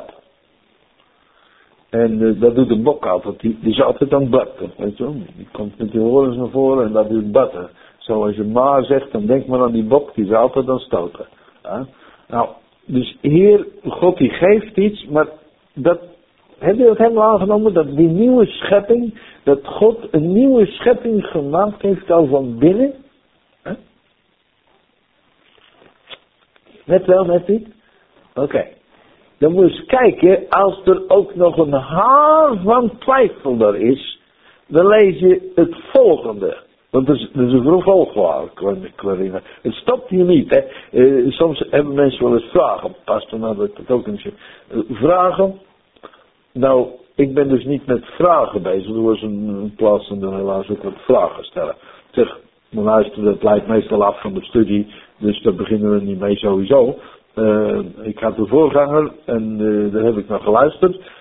En uh, dat doet de bok altijd, die, die is altijd aan butten, weet je wel. Die komt met die horens naar voren en dat is butten. Zo als je maar zegt, dan denk maar aan die bok, die is altijd aan stoten. Ja? Nou, dus hier, God die geeft iets, maar dat, heb je dat helemaal aangenomen? Dat die nieuwe schepping, dat God een nieuwe schepping gemaakt heeft al van binnen? Huh? Net wel, net niet? Oké. Okay. Dan moet je eens kijken, als er ook nog een haar van twijfel er is, dan lees je het volgende. Want dat is, dat is een vervolgwaar, Clarina. Het stopt hier niet, hè. Uh, soms hebben mensen wel eens vragen. Pastor, nou dat ik het ook niet zeg. Uh, vragen. Nou, ik ben dus niet met vragen bezig. Er was een, een plaats en dan helaas ook wat vragen stellen. Zeg, maar luister, dat leidt meestal af van de studie. Dus daar beginnen we niet mee sowieso. Uh, ik had de voorganger en uh, daar heb ik naar geluisterd.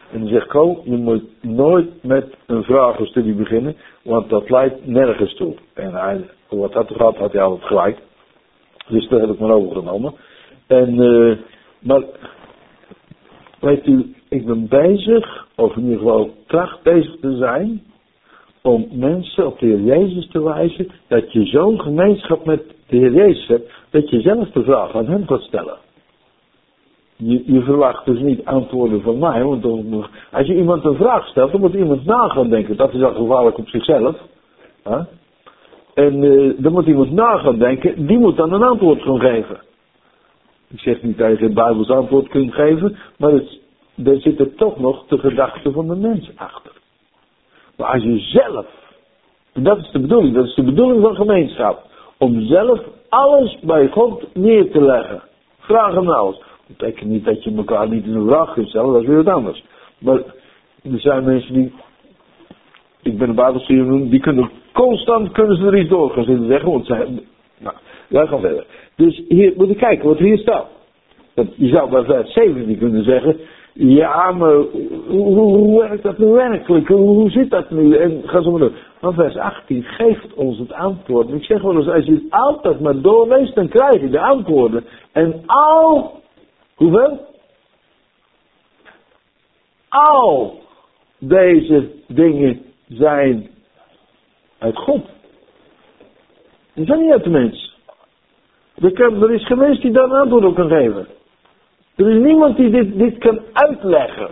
En die zegt, Ko, je moet nooit met een vragenstudie beginnen, want dat leidt nergens toe. En hij, wat had er gehad, had hij altijd gelijk. Dus daar heb ik maar overgenomen. En, uh, maar, weet u, ik ben bezig, of in ieder geval tracht bezig te zijn, om mensen op de Heer Jezus te wijzen, dat je zo'n gemeenschap met de Heer Jezus hebt, dat je zelf de vraag aan hem gaat stellen. Je, je verwacht dus niet antwoorden van mij, want dan, als je iemand een vraag stelt, dan moet iemand na gaan denken. Dat is al gevaarlijk op zichzelf. Huh? En uh, dan moet iemand na gaan denken, die moet dan een antwoord gaan geven. Ik zeg niet dat je geen Bijbels antwoord kunt geven, maar het, er zit er toch nog de gedachte van de mens achter. Maar als je zelf, en dat is de bedoeling, dat is de bedoeling van gemeenschap, om zelf alles bij God neer te leggen. Vraag hem alles. Dat betekent niet dat je elkaar niet een vraag kunt stellen, dat is weer wat anders. Maar er zijn mensen die, ik ben een Bijbelstudie, die kunnen constant, kunnen ze er iets door gaan zitten zeggen, want zij, nou, wij gaan verder. Dus hier moet je kijken wat hier staat. Want je zou bij vers zeventien kunnen zeggen, ja, maar hoe, hoe werkt dat nu werkelijk? Hoe, hoe zit dat nu? En ga zo maar door. Maar vers achttien geeft ons het antwoord. Ik zeg wel eens, als je het altijd maar doorleest, dan krijg je de antwoorden. En al, hoeveel? Al deze dingen zijn uit God. Die zijn niet uit de mens. Er, kan, er is geen mens die daar een antwoord op kan geven. Er is niemand die dit, dit kan uitleggen.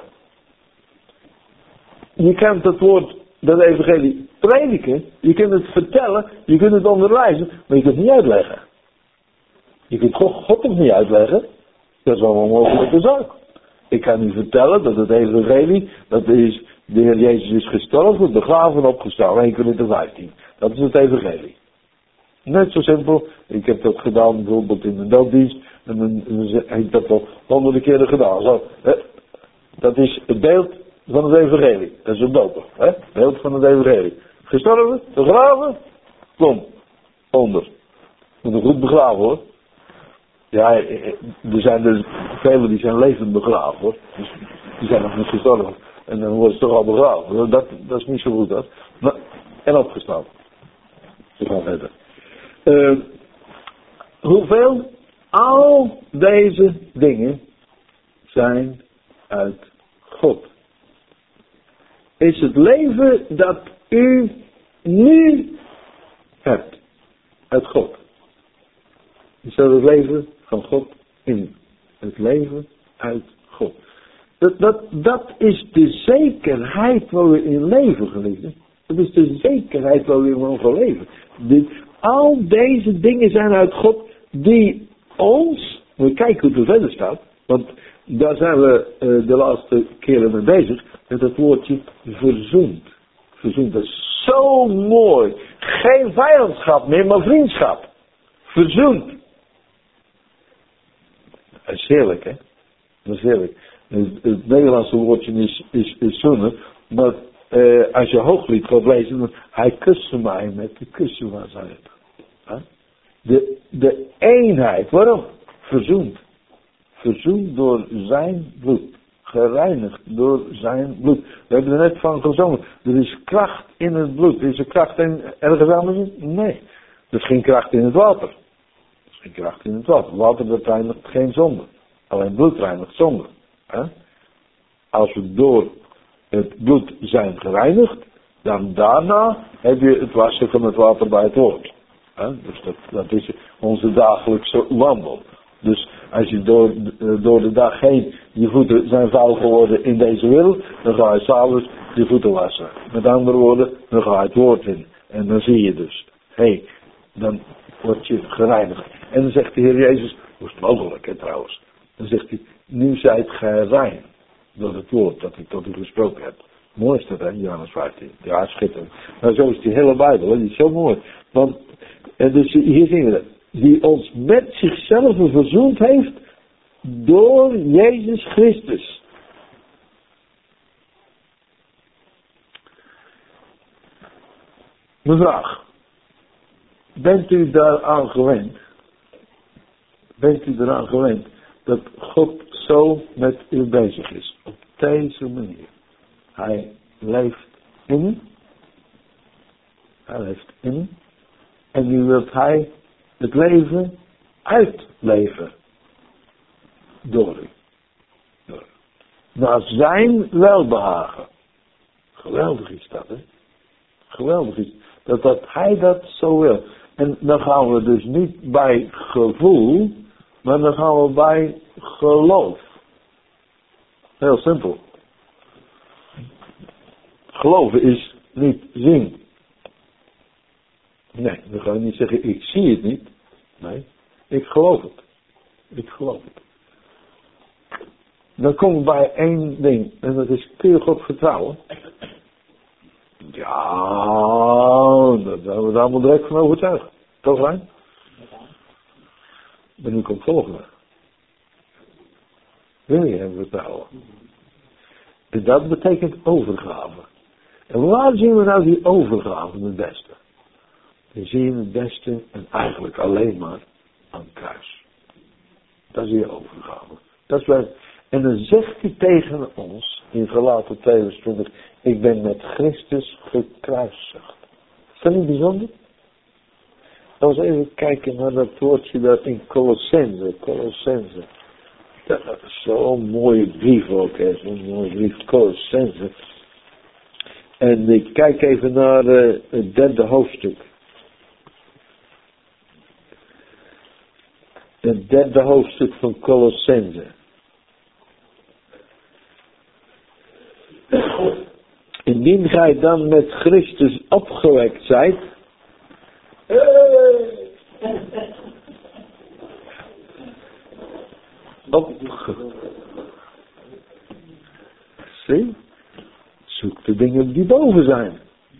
Je kan dat woord, dat evangelie prediken, je kunt het vertellen, je kunt het onderwijzen, maar je kunt het niet uitleggen. Je kunt God, God ook niet uitleggen. Dat is wel een onmogelijke zaak. Ik kan u vertellen dat het evangelie, dat is, de Heer Jezus is gestorven, begraven, opgestaan, Eerste Korinthe vijftien. Dat is het evangelie. Net zo simpel. Ik heb dat gedaan bijvoorbeeld in de doopdienst. En dan, dan heb ik dat al honderden keren gedaan. Zo, hè? Dat is het beeld van het evangelie. Dat is het dopen. Hè? Het beeld van het evangelie. Gestorven, begraven, kom, onder. Moet er goed begraven hoor. Ja, er zijn er velen die zijn levend begraven hoor. Dus die zijn nog niet gestorven. En dan worden ze toch al begraven. Dat, dat is niet zo goed dat. Maar, en opgestaan. Ze gaan verder. Uh, hoeveel? Al deze dingen zijn uit God. Is het leven dat u nu hebt uit God. Is dat het leven van God in het leven uit God. Dat, dat, dat is de zekerheid waar we in leven geliefden. Dat is de zekerheid waar we in mogen leven. Dit, al deze dingen zijn uit God die ons, moet je kijken hoe het er verder staat, want daar zijn we uh, de laatste keren mee bezig, met het woordje verzoend. Verzoend, dat is zo mooi. Geen vijandschap meer, maar vriendschap. Verzoend. Dat is heerlijk, hè? Dat is heerlijk. Het, het Nederlandse woordje is, is, is zoenen, maar uh, als je Hooglied gaat lezen, dan hij kuste mij met de kussen waar zij het. Huh? De, de eenheid, waarom? Verzoend. Verzoend door zijn bloed. Gereinigd door zijn bloed. We hebben er net van gezongen. Er is kracht in het bloed. Is er kracht in ergens anders? Nee. Er is geen kracht in het water. Er is geen kracht in het water. Water dat reinigt geen zonde. Alleen bloed reinigt zonde. Huh? Als we door het bloed zijn gereinigd, dan daarna heb je het wassen van het water bij het woord. Huh? Dus dat, dat is onze dagelijkse wandel. Dus als je door, door de dag heen je voeten zijn vuil geworden in deze wereld, dan ga je s'avonds je voeten wassen. Met andere woorden, dan ga je het woord in. En dan zie je dus, hé, hey, dan word je gereinigd. En dan zegt de Heer Jezus, hoe is het mogelijk hè trouwens? Dan zegt hij, nu zijt gij rein door het woord dat ik tot u gesproken heb. Mooi is dat hè, Johannes vijftien. Ja, schitterend. Maar zo is die hele Bijbel, hè? Die is zo mooi. Want, en dus hier zien we dat. Die ons met zichzelf verzoend heeft door Jezus Christus. Mijn vraag. Bent u daaraan gewend? Bent u eraan gewend dat God zo met u bezig is? Op deze manier. Hij leeft in. Hij leeft in. En nu wil hij het leven uitleven. Door u. Door u. Naar zijn welbehagen. Geweldig is dat, hè? Geweldig is dat, dat hij dat zo wil. En dan gaan we dus niet bij gevoel, maar dan gaan we bij geloof. Heel simpel. Geloven is niet zien. Nee, dan ga je niet zeggen, ik zie het niet. Nee, ik geloof het. Ik geloof het. Dan komen we bij één ding, en dat is, kun je God vertrouwen? Ja, daar zijn we daar allemaal direct van overtuigd. Toch, Rijn? En nu komt het volgende. Wil je hem vertrouwen? En dat betekent overgave. En waar zien we nou die overgave het beste? Dan zie je het beste en eigenlijk alleen maar aan het kruis. Dat is je overgave. Dat is waar. En dan zegt hij tegen ons in Galaten tweeëntwintig, ik ben met Christus gekruisigd. Is dat niet bijzonder? Laten we even kijken naar dat woordje daar in Colossense. Colossense. Dat is zo'n mooie brief ook, hè. Zo'n mooie brief, Colossense. En ik kijk even naar uh, het derde hoofdstuk. Het derde hoofdstuk van Colossense. Indien gij dan met Christus opgewekt zijt. Opgewekt. Zie? Zoek de dingen die boven zijn.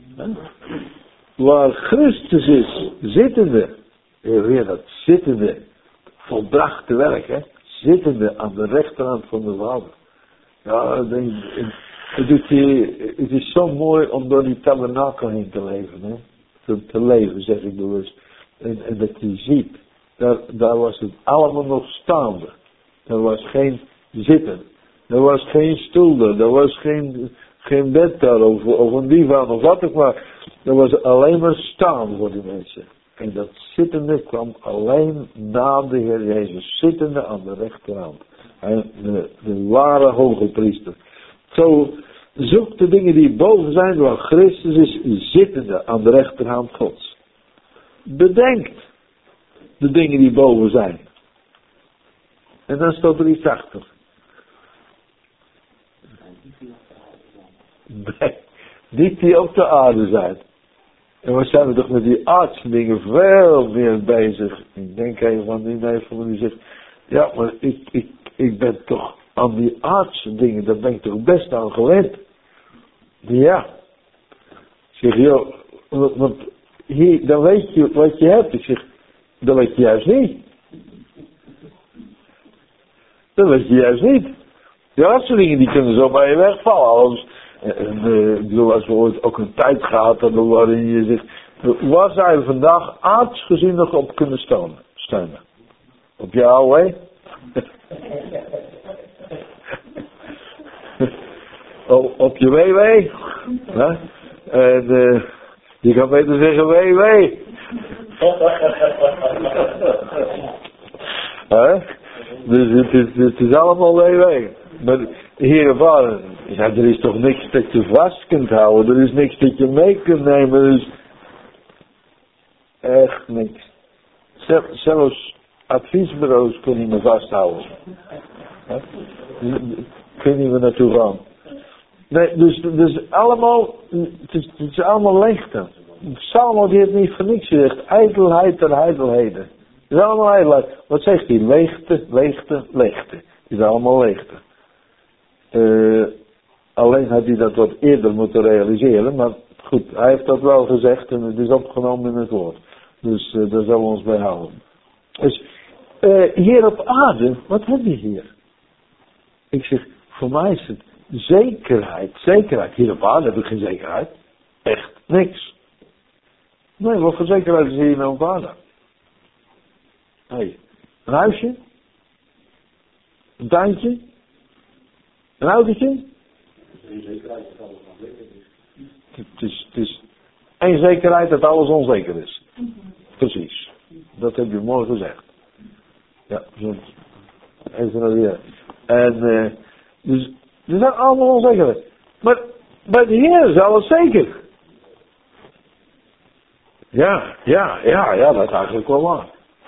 Waar Christus is, zittende. Weer dat zittende. Volbrachte werk, hè. Zittende aan de rechterhand van de Vader. Ja, denk, het, is, het is zo mooi om door die tabernakel heen te leven, hè. Te, te leven, zeg ik bewust. En, en dat je ziet, daar, daar was het allemaal nog staande. Er was geen zitten. Er was geen stoel daar. Er was geen, geen bed daar of, of een divan of wat ook maar. Er was alleen maar staan voor die mensen. En dat zittende kwam alleen na de Heer Jezus. Zittende aan de rechterhand. En de, de ware hoge priester. Zo zoek de dingen die boven zijn, waar Christus is zittende aan de rechterhand Gods. Bedenkt de dingen die boven zijn. En dan staat er iets achter. Nee, niet die op de aarde zijn. En we zijn we toch met die aardse dingen veel meer bezig. Ik denk even van die neef van die zegt, ja, maar ik, ik, ik ben toch aan die aardse dingen, daar ben ik toch best aan gewend. Ja. Ik zeg, joh, want hier, dan weet je wat je hebt. Ik zeg, dat weet je juist niet. Dat weet je juist niet. Die aardse dingen die kunnen zo bij je wegvallen. Alles. En, uh, ik bedoel, als we ooit ook een tijd gehad hebben waarin je zegt, waar zou je vandaag aards gezien nog op kunnen steunen? steunen? Op je oude? op, op je W W? Huh? En uh, je kan beter zeggen W W. huh? Dus het is, het is allemaal W W. Maar hier en waar, ja, er is toch niks dat je vast kunt houden. Er is niks dat je mee kunt nemen. Er is echt niks. Zel, zelfs adviesbureaus kunnen niet meer vasthouden. Huh? Kun je niet meer naartoe gaan. Nee, dus, dus allemaal, het is, het is allemaal leegte. Salomo die heeft niet voor niks gezegd. Ijdelheid ter ijdelheden. Het is allemaal ijdelheid. Wat zegt hij? Leegte, leegte, leegte. Het is allemaal leegte. Uh, alleen had hij dat wat eerder moeten realiseren, maar goed, hij heeft dat wel gezegd en het is opgenomen in het woord. Dus uh, daar zullen we ons bij houden. Dus uh, hier op aarde, wat heb je hier? Ik zeg, voor mij is het zekerheid, zekerheid. Hier op aarde heb ik geen zekerheid. Echt niks. Nee, wat voor zekerheid is hier nou op aarde? Hey, een huisje? Een tuintje? Een autootje? geen zekerheid dat alles onzeker is. Het is, het is één zekerheid dat alles onzeker is. Precies. Dat heb je mooi gezegd. Ja, zo. Even naar weer. En, uh, dus, er zijn allemaal onzekerheden. Maar bij de Heer is alles zeker. Ja, ja, ja, ja, dat is eigenlijk wel waar.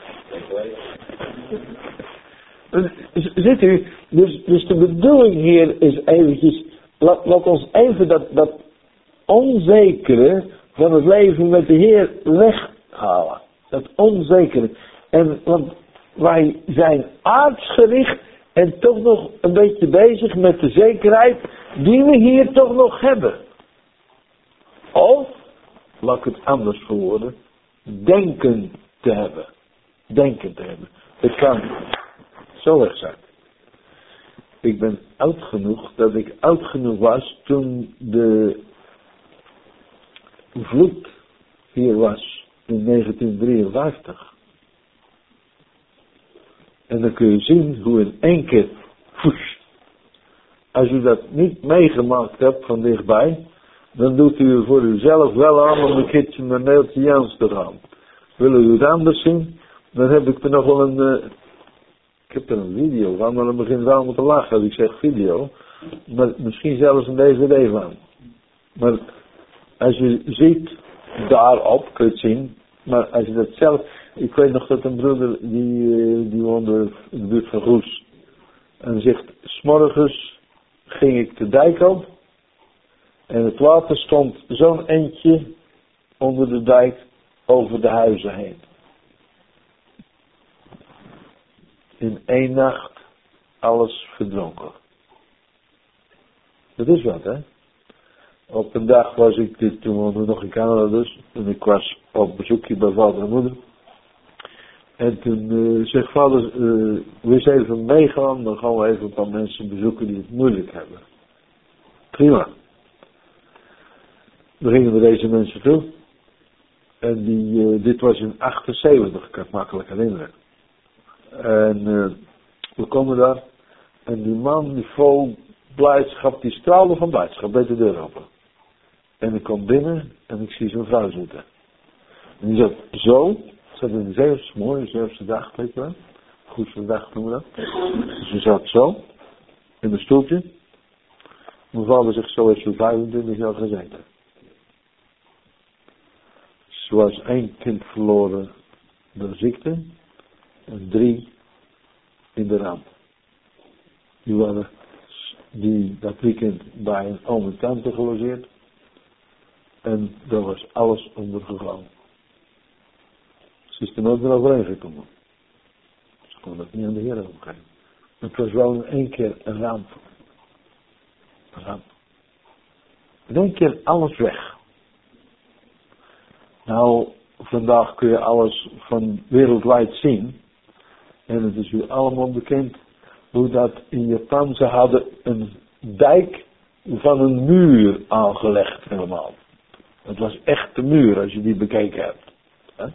Ziet u, dus, dus de bedoeling hier is eventjes, laat, laat ons even dat, dat onzekere van het leven met de Heer weghalen. Dat onzekere. En, want wij zijn aardsgericht en toch nog een beetje bezig met de zekerheid die we hier toch nog hebben. Of, laat ik het anders verwoorden, denken te hebben. Denken te hebben. Het kan zo weg zijn. Ik ben oud genoeg dat ik oud genoeg was toen de vloed hier was in negentien drieënvijftig. En dan kun je zien hoe in één keer, foes, als u dat niet meegemaakt hebt van dichtbij, dan doet u voor uzelf wel aan om een keertje naar Neeltje Jans te gaan. Willen u het anders zien? Dan heb ik er nog wel een, uh, ik heb er een video van, maar dan begint het allemaal te lachen als ik zeg video. Maar misschien zelfs een D V D van. Maar als je ziet, daarop kun je het zien, maar als je dat zelf, ik weet nog dat een broeder, die, die woonde in de buurt van Goes, en zegt, 's morgens ging ik de dijk op, en het water stond zo'n eindje onder de dijk over de huizen heen. In één nacht alles verdronken. Dat is wat, hè? Op een dag was ik, dit, toen woonden we nog in Canada dus, en ik was op bezoekje bij vader en moeder. En toen uh, zegt vader, uh, we eens even meegaan, dan gaan we even een paar mensen bezoeken die het moeilijk hebben. Prima. Dan gingen we deze mensen toe. En die, uh, dit was in achtenzeventig, kan ik makkelijk herinneren. En uh, we komen daar. En die man, die vol blijdschap, die straalde van blijdschap, deed de deur open. En ik kom binnen en ik zie zijn vrouw zitten. En die zat zo, zat in de zevenste, mooie zevenste dag, weet je wel. Goedste dag noemen we dat. Dus ze zat zo, in een stoeltje. Mijn vader zegt, zo heeft ze vijfentwintig jaar gezeten. Ze was één kind verloren door ziekte. En drie in de ramp. Die waren die, dat weekend bij een oom en tante gelogeerd. En daar was alles onder gegaan. Ze is er nooit meer overheen gekomen. Ze kon dat niet aan de Heer overgeven. Het was wel in één keer een ramp. Een ramp. In één keer alles weg. Nou, vandaag kun je alles van wereldwijd zien. En het is u allemaal bekend hoe dat in Japan, ze hadden een dijk van een muur aangelegd helemaal. Het was echt de muur als je die bekeken hebt. He?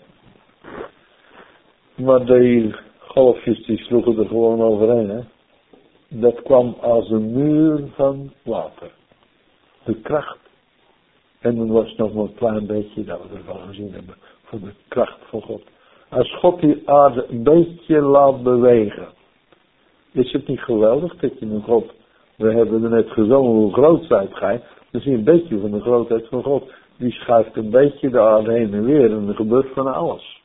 Maar die golfjes die sloegen er gewoon overheen. Hè? Dat kwam als een muur van water. De kracht. En dan was het nog maar een klein beetje dat we ervan gezien hebben. Van de kracht van God. Als God die aarde een beetje laat bewegen. Is het niet geweldig dat je een God... We hebben er net gezongen hoe groot zijt gij. Dan zie je een beetje van de grootheid van God. Die schuift een beetje de aarde heen en weer. En er gebeurt van alles.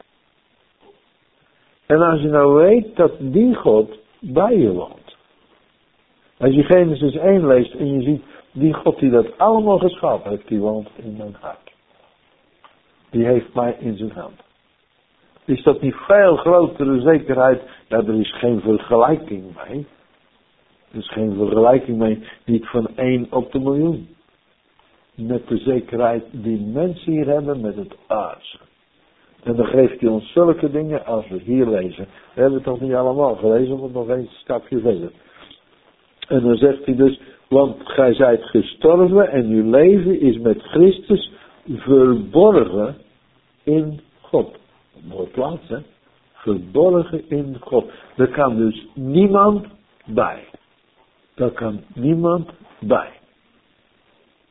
En als je nou weet dat die God bij je woont. Als je Genesis één leest en je ziet... Die God die dat allemaal geschapen heeft, die woont in mijn hart. Die heeft mij in zijn hand. Is dat niet veel grotere zekerheid? Ja, er is geen vergelijking mee. Er is geen vergelijking mee, niet van één op de miljoen. Met de zekerheid die mensen hier hebben met het aardse. En dan geeft hij ons zulke dingen als we hier lezen. We hebben het toch niet allemaal gelezen, maar nog een stapje verder. En dan zegt hij dus, want gij zijt gestorven en uw leven is met Christus verborgen in God. Mooie plaats, hè? Verborgen in God. Daar kan dus niemand bij. Daar kan niemand bij.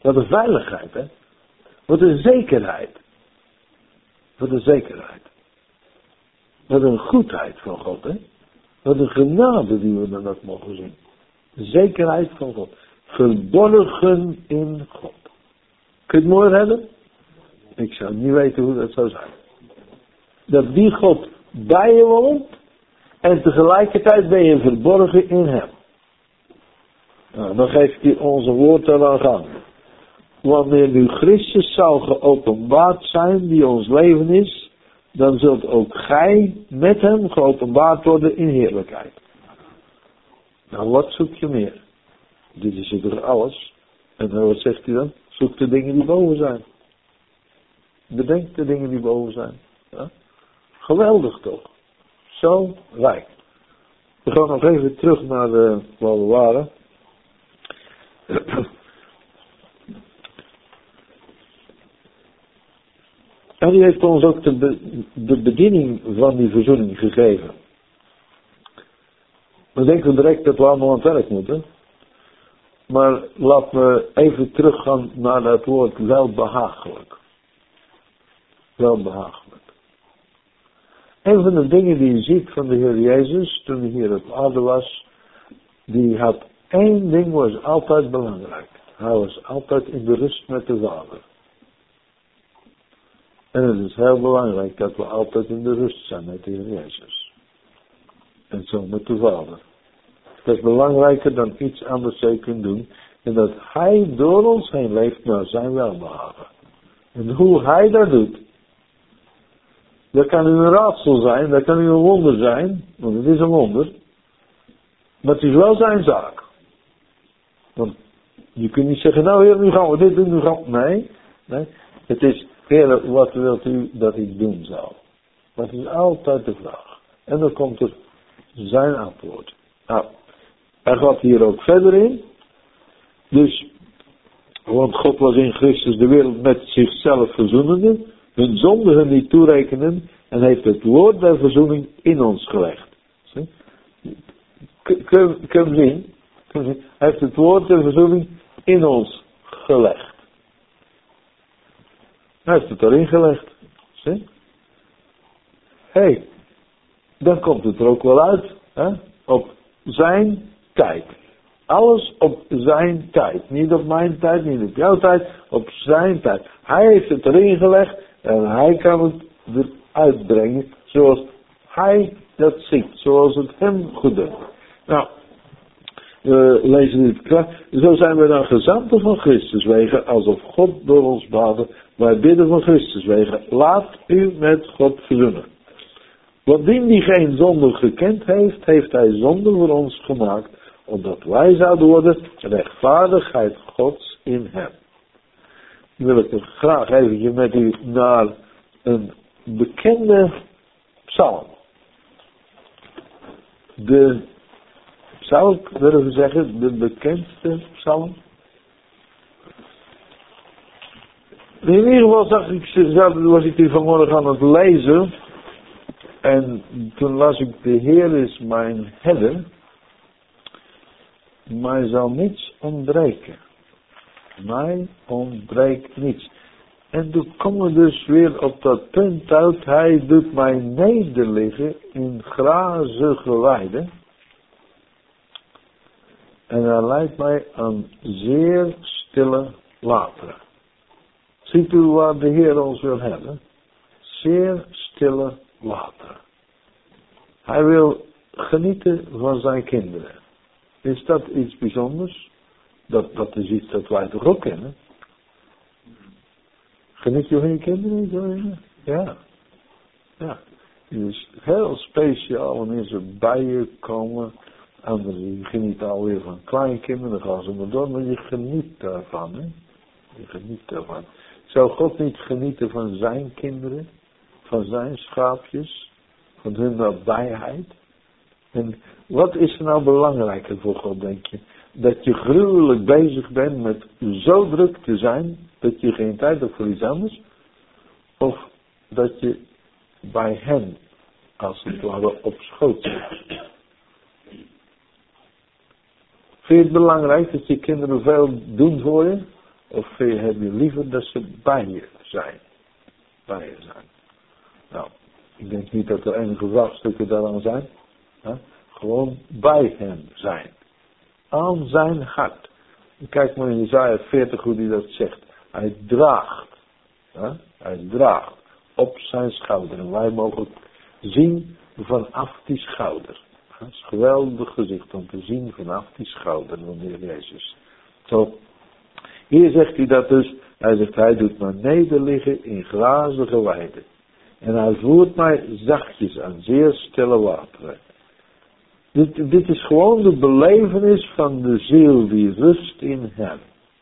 Wat een veiligheid, hè. Wat een zekerheid. Wat een zekerheid. Wat een goedheid van God, hè. Wat een genade die we dan ook mogen zien. De zekerheid van God. Verborgen in God. Kun je het mooi hebben? Ik zou niet weten hoe dat zou zijn. Dat die God bij je woont. En tegelijkertijd ben je verborgen in hem. Nou, dan geeft hij onze woord eraan gaan. Wanneer nu Christus zal geopenbaard zijn, die ons leven is, dan zult ook gij met hem geopenbaard worden in heerlijkheid. Nou, wat zoek je meer? Dit is er alles. En wat zegt hij dan? Zoek de dingen die boven zijn. Bedenk de dingen die boven zijn. Ja? Geweldig toch? Zo rijk. We gaan nog even terug naar uh, waar we waren. En die heeft ons ook de, be- de bediening van die verzoening gegeven. We denken direct dat we allemaal aan het werk moeten. Maar laten we even teruggaan naar dat woord welbehagelijk. Welbehagelijk. Een van de dingen die je ziet van de Heer Jezus toen hij hier op aarde was, die had één ding was altijd belangrijk. Hij was altijd in de rust met de Vader. En het is heel belangrijk dat we altijd in de rust zijn met de Heer Jezus. En zo met de Vader. Dat is belangrijker dan iets anders je kunt doen. En dat Hij door ons heen leeft naar zijn welbehagen. En hoe Hij dat doet. Dat kan u een raadsel zijn, dat kan u een wonder zijn. Want het is een wonder. Maar het is wel zijn zaak. Want je kunt niet zeggen, nou Heer, nu gaan we dit doen, nu gaan we... Nee, nee. Het is, Heer, wat wilt u dat ik doen zou? Dat is altijd de vraag. En dan komt er zijn antwoord. Nou, hij gaat hier ook verder in. Dus, want God was in Christus de wereld met zichzelf verzoenende, hun zonde hun niet toerekenen en heeft het woord der verzoening in ons gelegd. Zie? Kun je zien? Hij heeft het woord der verzoening in ons gelegd. Hij heeft het erin gelegd. Zie? Hé, hey, dan komt het er ook wel uit. Hè? Op zijn tijd. Alles op zijn tijd. Niet op mijn tijd, niet op jouw tijd. Op zijn tijd. Hij heeft het erin gelegd. En hij kan het eruit brengen. Zoals hij dat ziet. Zoals het hem goed doet. Nou. We lezen dit klaar. Zo zijn we dan gezanten van Christus wegen. Alsof God door ons baden. Wij bidden van Christus wegen. Laat u met God verzoenen. Want die die geen zonde gekend heeft, heeft hij zonde voor ons gemaakt, opdat wij zouden worden rechtvaardigheid Gods in hem. Nu wil ik er graag even met u naar een bekende psalm. De, zou ik durven zeggen, de bekendste psalm. In ieder geval zag ik, was ik die vanmorgen aan het lezen. En toen las ik, de Heer is mijn herder, mij zal niets ontbreken. Mij ontbreekt niets. En toen komen we dus weer op dat punt uit, hij doet mij nederliggen in grazige weiden. En hij leidt mij aan zeer stille wateren. Ziet u waar de Heer ons wil hebben? Zeer stille wateren. Hij wil genieten van zijn kinderen. Is dat iets bijzonders? Dat, dat is iets dat wij toch ook kennen? Geniet je van je kinderen? Ja. Ja. Het is heel speciaal wanneer ze bij je komen. Anderen genieten alweer van kleinkinderen. Dan gaan ze maar door. Maar je geniet daarvan. Hè? Je geniet daarvan. Zou God niet genieten van zijn kinderen? Van zijn schaapjes? Van hun nabijheid? En wat is er nou belangrijker voor God, denk je? Dat je gruwelijk bezig bent met zo druk te zijn, dat je geen tijd hebt voor iets anders? Of dat je bij hen, als het ware, op schoot zit? Vind je het belangrijk dat je kinderen veel doen voor je? Of heb je liever dat ze bij je zijn? Bij je zijn. Nou, ik denk niet dat er enige vraagstukken daaraan zijn. Hè? Gewoon bij hem zijn. Aan zijn hart. Kijk maar in Jesaja veertig hoe hij dat zegt. Hij draagt. Hè? Hij draagt op zijn schouder. En wij mogen zien vanaf die schouder. Het is een geweldig gezicht om te zien vanaf die schouder van de Heer Jezus. Zo. Hier zegt hij dat dus. Hij zegt, hij doet mij nederliggen in glazige weiden. En hij voert mij zachtjes aan zeer stille wateren. Dit, dit is gewoon de belevenis van de ziel die rust in hem.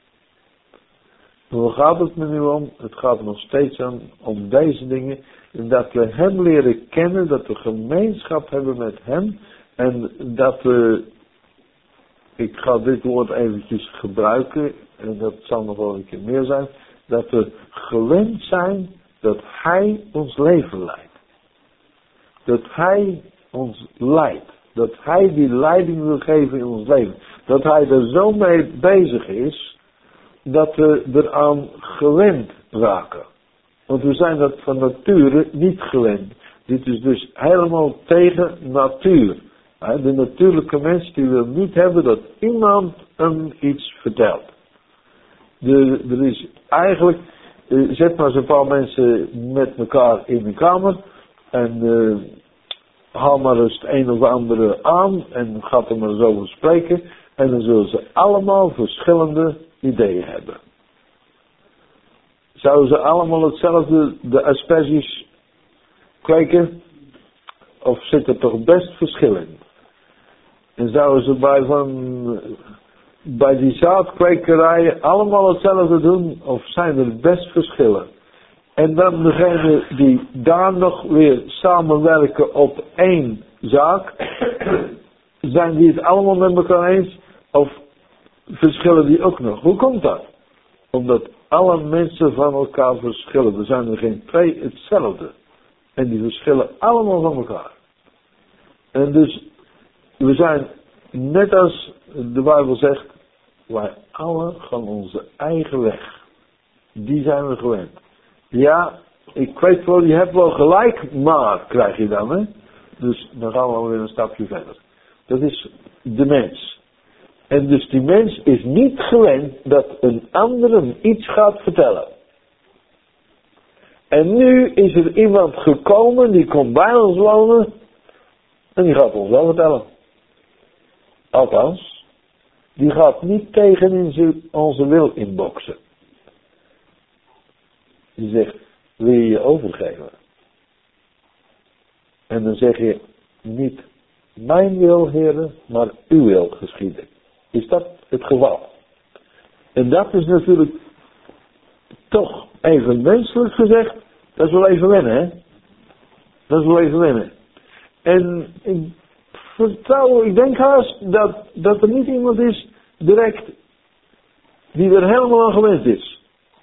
Hoe gaat het me nu om? Het gaat nog steeds aan, om deze dingen. Dat we hem leren kennen, dat we gemeenschap hebben met hem. En dat we, ik ga dit woord eventjes gebruiken, en dat zal nog wel een keer meer zijn. Dat we gewend zijn dat hij ons leven leidt. Dat hij ons leidt. Dat hij die leiding wil geven in ons leven. Dat hij er zo mee bezig is, dat we eraan gewend raken. Want we zijn dat van nature niet gewend. Dit is dus helemaal tegen natuur. De natuurlijke mens die wil niet hebben dat iemand hem iets vertelt. De, er is eigenlijk, zet maar eens een paar mensen met elkaar in een kamer en uh, haal maar eens het een of andere aan en gaat er maar eens over spreken en dan zullen ze allemaal verschillende ideeën hebben. Zouden ze allemaal hetzelfde, de asperges kweken? Of zit er toch best verschil in? En zouden ze bij, van, bij die zaadkwekerijen allemaal hetzelfde doen? Of zijn er best verschillen? En dan degene die daar nog weer samenwerken op één zaak. Zijn die het allemaal met elkaar eens? Of verschillen die ook nog? Hoe komt dat? Omdat alle mensen van elkaar verschillen. Er zijn er geen twee hetzelfde. En die verschillen allemaal van elkaar. En dus, we zijn, net als de Bijbel zegt, wij allen gaan onze eigen weg. Die zijn we gewend. Ja, ik weet wel, je hebt wel gelijk, maar, krijg je dan, hè. Dus dan gaan we alweer een stapje verder. Dat is de mens. En dus die mens is niet gewend dat een ander hem iets gaat vertellen. En nu is er iemand gekomen, die komt bij ons wonen. En die gaat ons wel vertellen. Althans, die gaat niet tegen in onze wil inboksen. Die zegt, wil je je overgeven? En dan zeg je, niet mijn wil, heren, maar uw wil geschieden. Is dat het geval? En dat is natuurlijk toch even menselijk gezegd, dat is wel even wennen, hè? Dat is wel even wennen. En ik vertrouw, ik denk haast dat, dat er niet iemand is direct die er helemaal aan gewend is.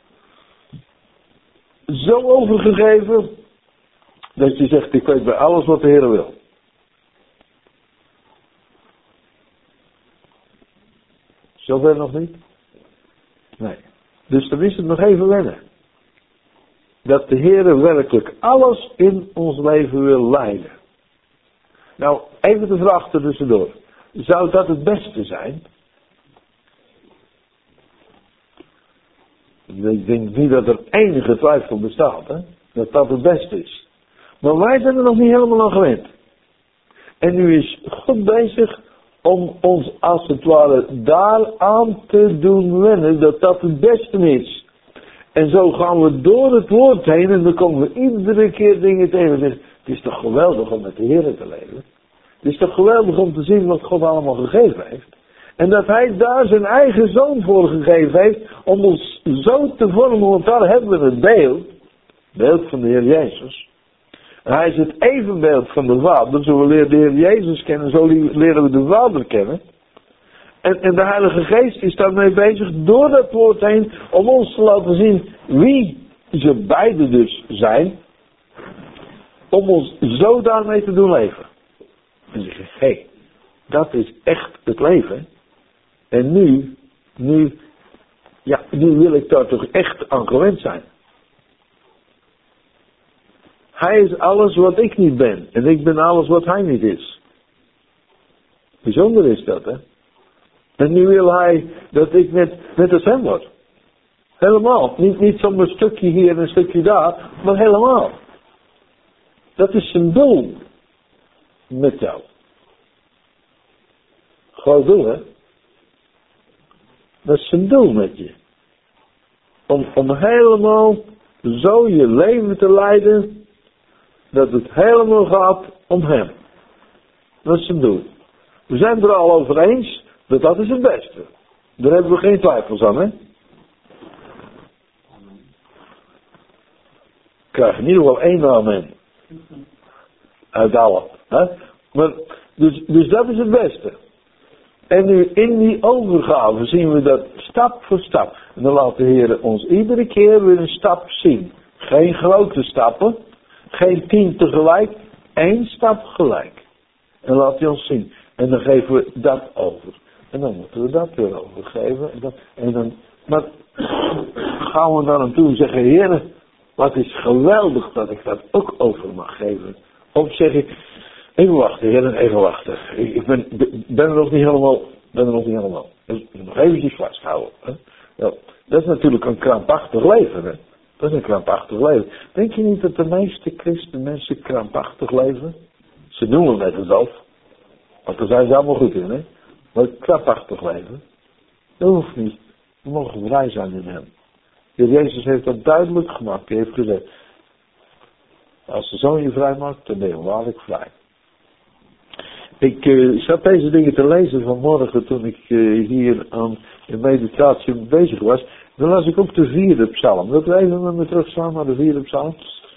Zo overgegeven dat je zegt, ik weet bij alles wat de Heer wil. Zover nog niet? Nee. Dus dan is het nog even wennen. Dat de Heer werkelijk alles in ons leven wil leiden. Nou, even de vraag er tussendoor. Zou dat het beste zijn? Ik denk niet dat er enige twijfel bestaat, hè? Dat dat het beste is. Maar wij zijn er nog niet helemaal aan gewend. En nu is God bezig om ons als het ware daaraan te doen wennen dat dat het beste is. En zo gaan we door het woord heen en dan komen we iedere keer dingen tegen en zeggen, het is toch geweldig om met de Heer te leven. Het is toch geweldig om te zien wat God allemaal gegeven heeft. En dat hij daar zijn eigen zoon voor gegeven heeft om ons zo te vormen, want daar hebben we het beeld, beeld van de Heer Jezus. En hij is het evenbeeld van de Vader, zo we leren de Heer Jezus kennen, zo leren we de Vader kennen. En, en de Heilige Geest is daarmee bezig door dat woord heen om ons te laten zien wie ze beide dus zijn. Om ons zo daarmee te doen leven. En zeg je, hé, hey, dat is echt het leven. En nu, nu Ja, nu wil ik daar toch echt aan gewend zijn. Hij is alles wat ik niet ben. En ik ben alles wat hij niet is. Bijzonder is dat, hè? En nu wil hij dat ik net, net als hem word. Helemaal. Niet, niet zomaar een stukje hier en een stukje daar, maar helemaal. Dat is zijn doel met jou. Groot doel, hè? Dat is zijn doel met je. Om, om helemaal zo je leven te leiden, dat het helemaal gaat om hem. Dat is zijn doel. We zijn er al over eens dat dat is het beste. Daar hebben we geen twijfels aan, hè? Ik krijg in ieder geval één amen. Uit alle. Hè? Maar, dus, dus dat is het beste. En nu in die overgave zien we dat stap voor stap. En dan laat de Heer ons iedere keer weer een stap zien. Geen grote stappen. Geen tien tegelijk. Één stap gelijk. En laat hij ons zien. En dan geven we dat over. En dan moeten we dat weer overgeven. En, dat, en dan, maar gaan we naar hem toe en zeggen, Heer, wat is geweldig dat ik dat ook over mag geven. Of zeg ik, even wachten, Heer, even wachten. Ik, ik ben, ben er nog niet helemaal, ben er nog niet helemaal. Dus nog eventjes vasthouden. Hè? Ja, dat is natuurlijk een krampachtig leven. Hè? Dat is een krampachtig leven. Denk je niet dat de meeste christen mensen krampachtig leven? Ze noemen het het af. Want daar zijn ze allemaal goed in, hè. Maar krampachtig leven, dat hoeft niet. We mogen vrij zijn in hem. De Heer Jezus heeft dat duidelijk gemaakt. Hij heeft gezegd, als de Zoon je vrij maakt, dan ben je waarlijk vrij. Ik uh, zat deze dingen te lezen vanmorgen toen ik uh, hier aan in meditatie bezig was. Dan las ik ook de vierde psalm. Wilt u even met me terugslaan naar de vierde psalm?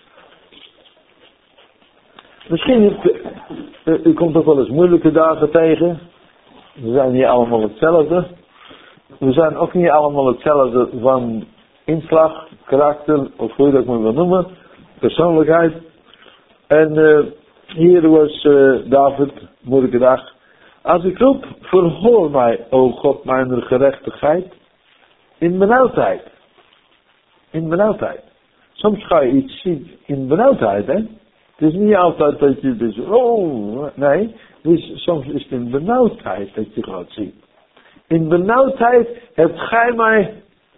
Misschien, heeft, uh, u komt ook wel eens moeilijke dagen tegen. We zijn niet allemaal hetzelfde. We zijn ook niet allemaal hetzelfde van inslag, karakter, of hoe je dat moet wel noemen. Persoonlijkheid. En uh, hier was uh, David, moeilijke dag. Als ik roep, verhoor mij, o God, mijn gerechtigheid. In benauwdheid. In benauwdheid. Soms ga je iets zien in benauwdheid, hè. Het is niet altijd dat je dus, oh, nee. Dus soms is het in benauwdheid dat je gaat zien. In benauwdheid hebt gij mij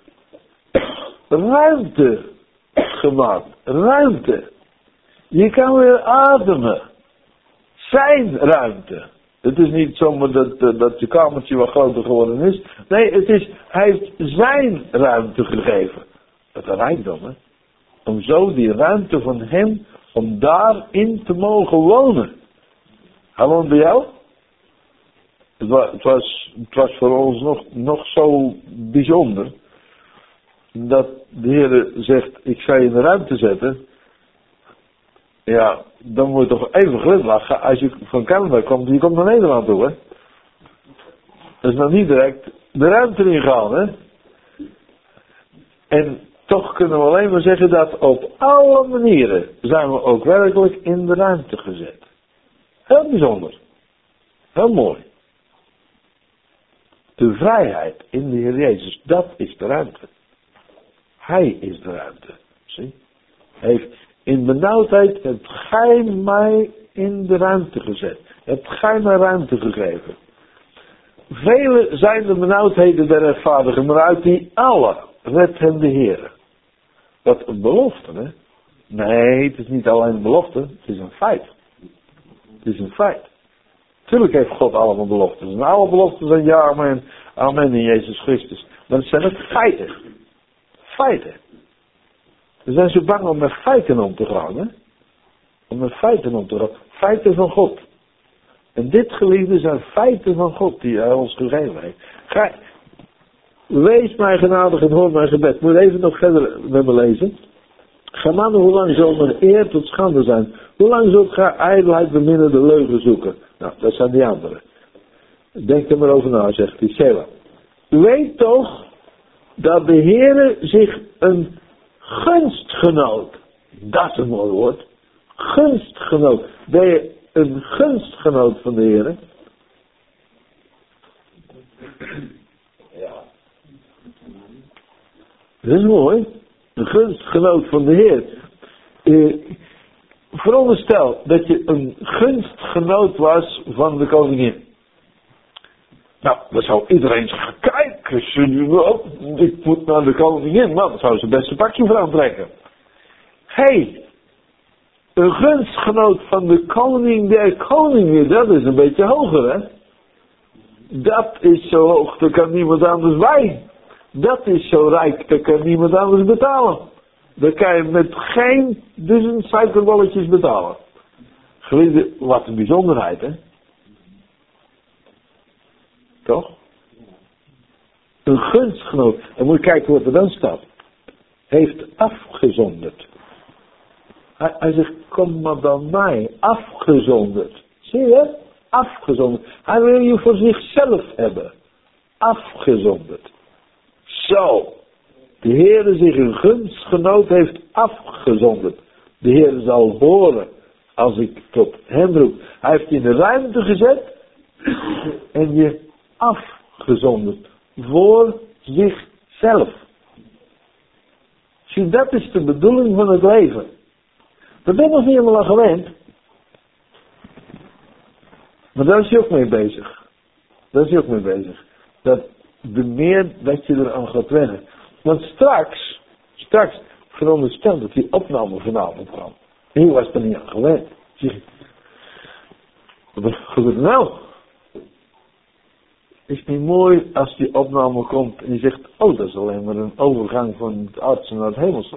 ruimte gemaakt. Ruimte. Je kan weer ademen. Zijn ruimte. Het is niet zomaar dat, dat je kamertje wat groter geworden is. Nee, het is, hij heeft zijn ruimte gegeven. Dat is rijkdom, hè. Om zo die ruimte van hem, om daarin te mogen wonen. Hij woont bij jou? Het was, het was, het was voor ons nog, nog zo bijzonder. Dat de Heer zegt, ik ga je in de ruimte zetten. Ja, dan moet je toch even glimlachen. Als je van Canada komt, je komt naar Nederland toe, hè. Dat is nog niet direct de ruimte ingaan, hè. En toch kunnen we alleen maar zeggen dat op alle manieren zijn we ook werkelijk in de ruimte gezet. Heel bijzonder. Heel mooi. De vrijheid in de Heer Jezus, dat is de ruimte. Hij is de ruimte. Zie? Hij heeft in benauwdheid, hebt gij mij in de ruimte gezet. Hebt gij mij ruimte gegeven. Vele zijn de benauwdheden der rechtvaardigen, maar uit die alle redt hem de Heer. Wat een belofte, hè? Nee, het is niet alleen een belofte, het is een feit. Het is een feit. Tuurlijk heeft God allemaal beloftes. En alle beloften zijn ja, amen, amen in Jezus Christus. Maar het zijn ook feiten. Feiten. We zijn zo bang om met feiten om te gaan, hè? Om met feiten om te gaan. Feiten van God. En dit, geliefde, zijn feiten van God die hij ons gegeven heeft. Ga, wees mij genadig en hoor mijn gebed. Moet even nog verder met me lezen. Ga mannen, hoe lang zal mijn eer tot schande zijn? Hoe lang zult gij ijdelheid beminnen de leugen zoeken? Nou, dat zijn die anderen. Denk er maar over na, zegt hij. Sela. Weet toch dat de Heere zich een gunstgenoot, dat is een mooi woord, gunstgenoot. Ben je een gunstgenoot van de Heere? Ja. Dat is mooi. Een gunstgenoot van de Heer. Uh, veronderstel dat je een gunstgenoot was van de koningin. Nou, dan zou iedereen zeggen, kijk, ik moet naar de koningin. Nou, dan zou ze best een pakje voor aantrekken. Hé, hey, een gunstgenoot van de koning der koningen, dat is een beetje hoger, hè? Dat is zo hoog, dat kan niemand anders bij. Dat is zo rijk, dat kan niemand anders betalen. Dat kan je met geen duizend suikerbolletjes betalen. Geliefde, wat een bijzonderheid, hè? Toch? Een gunstgenoot. En moet je kijken wat er dan staat. Heeft afgezonderd. Hij, hij zegt, kom maar bij mij. Afgezonderd. Zie je? Afgezonderd. Hij wil je voor zichzelf hebben. Afgezonderd. Zo. De Heere zich een gunstgenoot heeft afgezonderd. De Heere zal horen als ik tot hem roep. Hij heeft je in de ruimte gezet en je afgezonderd. Voor zichzelf. Zie, dat is de bedoeling van het leven. Daar ben ik nog niet helemaal aan gewend. Maar daar is hij ook mee bezig. Daar is hij ook mee bezig. Dat de meer dat je eraan gaat wennen. Want straks, straks veronderstel dat die opname vanavond kwam. Hier was er niet aan gewend. Zeg je, wat gebeurt er nou? Is het niet mooi als die opname komt en je zegt, oh, dat is alleen maar een overgang van het aardse naar het hemelse.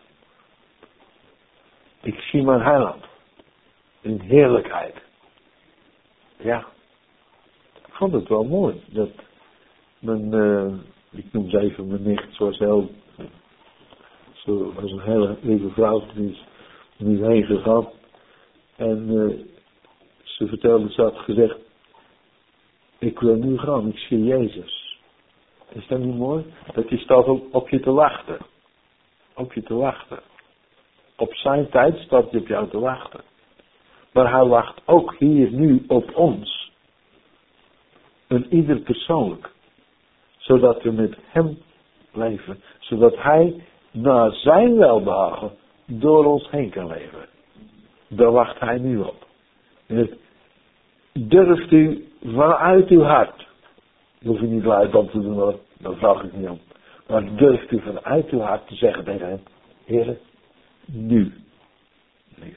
Ik zie mijn heiland. In heerlijkheid. Ja. Ik vond het wel mooi. Dat mijn, uh, ik noem ze even mijn nicht, zoals heel, zo was een hele lieve vrouw, die is niet heen gegaan. En uh, ze vertelde, ze had gezegd, ik wil nu gaan, ik zie Jezus. Is dat niet mooi? Dat hij staat op, op je te wachten. Op je te wachten. Op zijn tijd staat hij op jou te wachten. Maar hij wacht ook hier nu op ons. En ieder persoonlijk. Zodat we met hem leven. Zodat hij naar zijn welbehagen door ons heen kan leven. Daar wacht hij nu op. Durft u vanuit uw hart. Hoef je niet luid om te doen hoor. Daar vraag ik niet om. Maar durft u vanuit uw hart te zeggen tegen hem. Heer, nu. nu.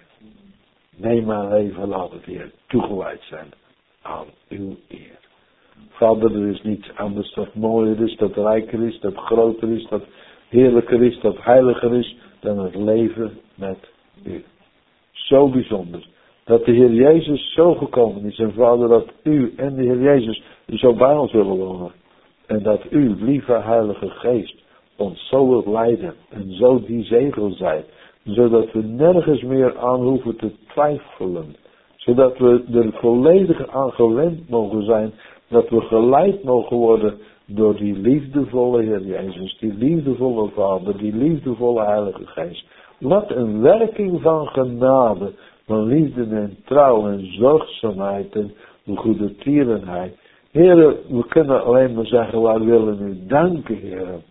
Neem mijn leven, laat het Heer toegewijd zijn aan uw eer. Vader, er is niets anders dat mooier is, dat rijker is, dat groter is, dat heerlijker is, dat heiliger is dan het leven met u. Zo bijzonder. Dat de Heer Jezus zo gekomen is. En Vader, dat u en de Heer Jezus zo bij ons willen wonen. En dat u, lieve Heilige Geest, ons zo wilt leiden. En zo die zegel zijt. Zodat we nergens meer aan hoeven te twijfelen. Zodat we er volledig aan gewend mogen zijn. Dat we geleid mogen worden door die liefdevolle Heer Jezus. Die liefdevolle Vader. Die liefdevolle Heilige Geest. Wat een werking van genade. Van liefde en trouw en zorgzaamheid en goede tierenheid. Heren, we kunnen alleen maar zeggen, wij willen u danken, heren.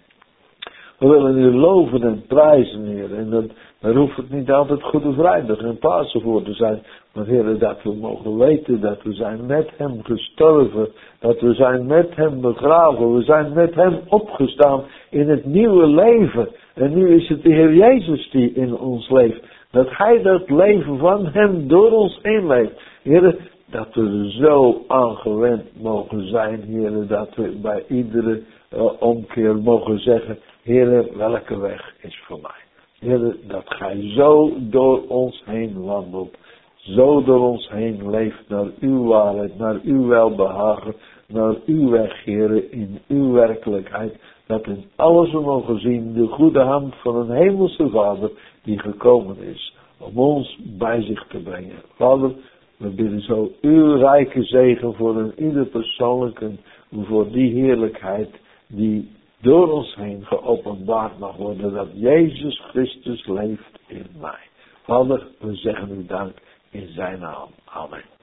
We willen u loven en prijzen, heren. En dat, daar hoeft het niet altijd Goede Vrijdag en Pasen voor te zijn. Maar heren, dat we mogen weten dat we zijn met hem gestorven. Dat we zijn met hem begraven. We zijn met hem opgestaan in het nieuwe leven. En nu is het de Heer Jezus die in ons leeft. Dat hij dat leven van hem door ons heen leeft. Heren, dat we er zo aan gewend mogen zijn, heren, dat we bij iedere uh, omkeer mogen zeggen, heren, welke weg is voor mij? Heren, dat gij zo door ons heen wandelt, zo door ons heen leeft naar uw waarheid, naar uw welbehagen, naar uw weg, heren, in uw werkelijkheid. Dat in alles we mogen zien de goede hand van een hemelse Vader die gekomen is om ons bij zich te brengen. Vader, we bidden zo uw rijke zegen voor een ieder persoonlijk en voor die heerlijkheid die door ons heen geopenbaard mag worden. Dat Jezus Christus leeft in mij. Vader, we zeggen u dank in zijn naam. Amen.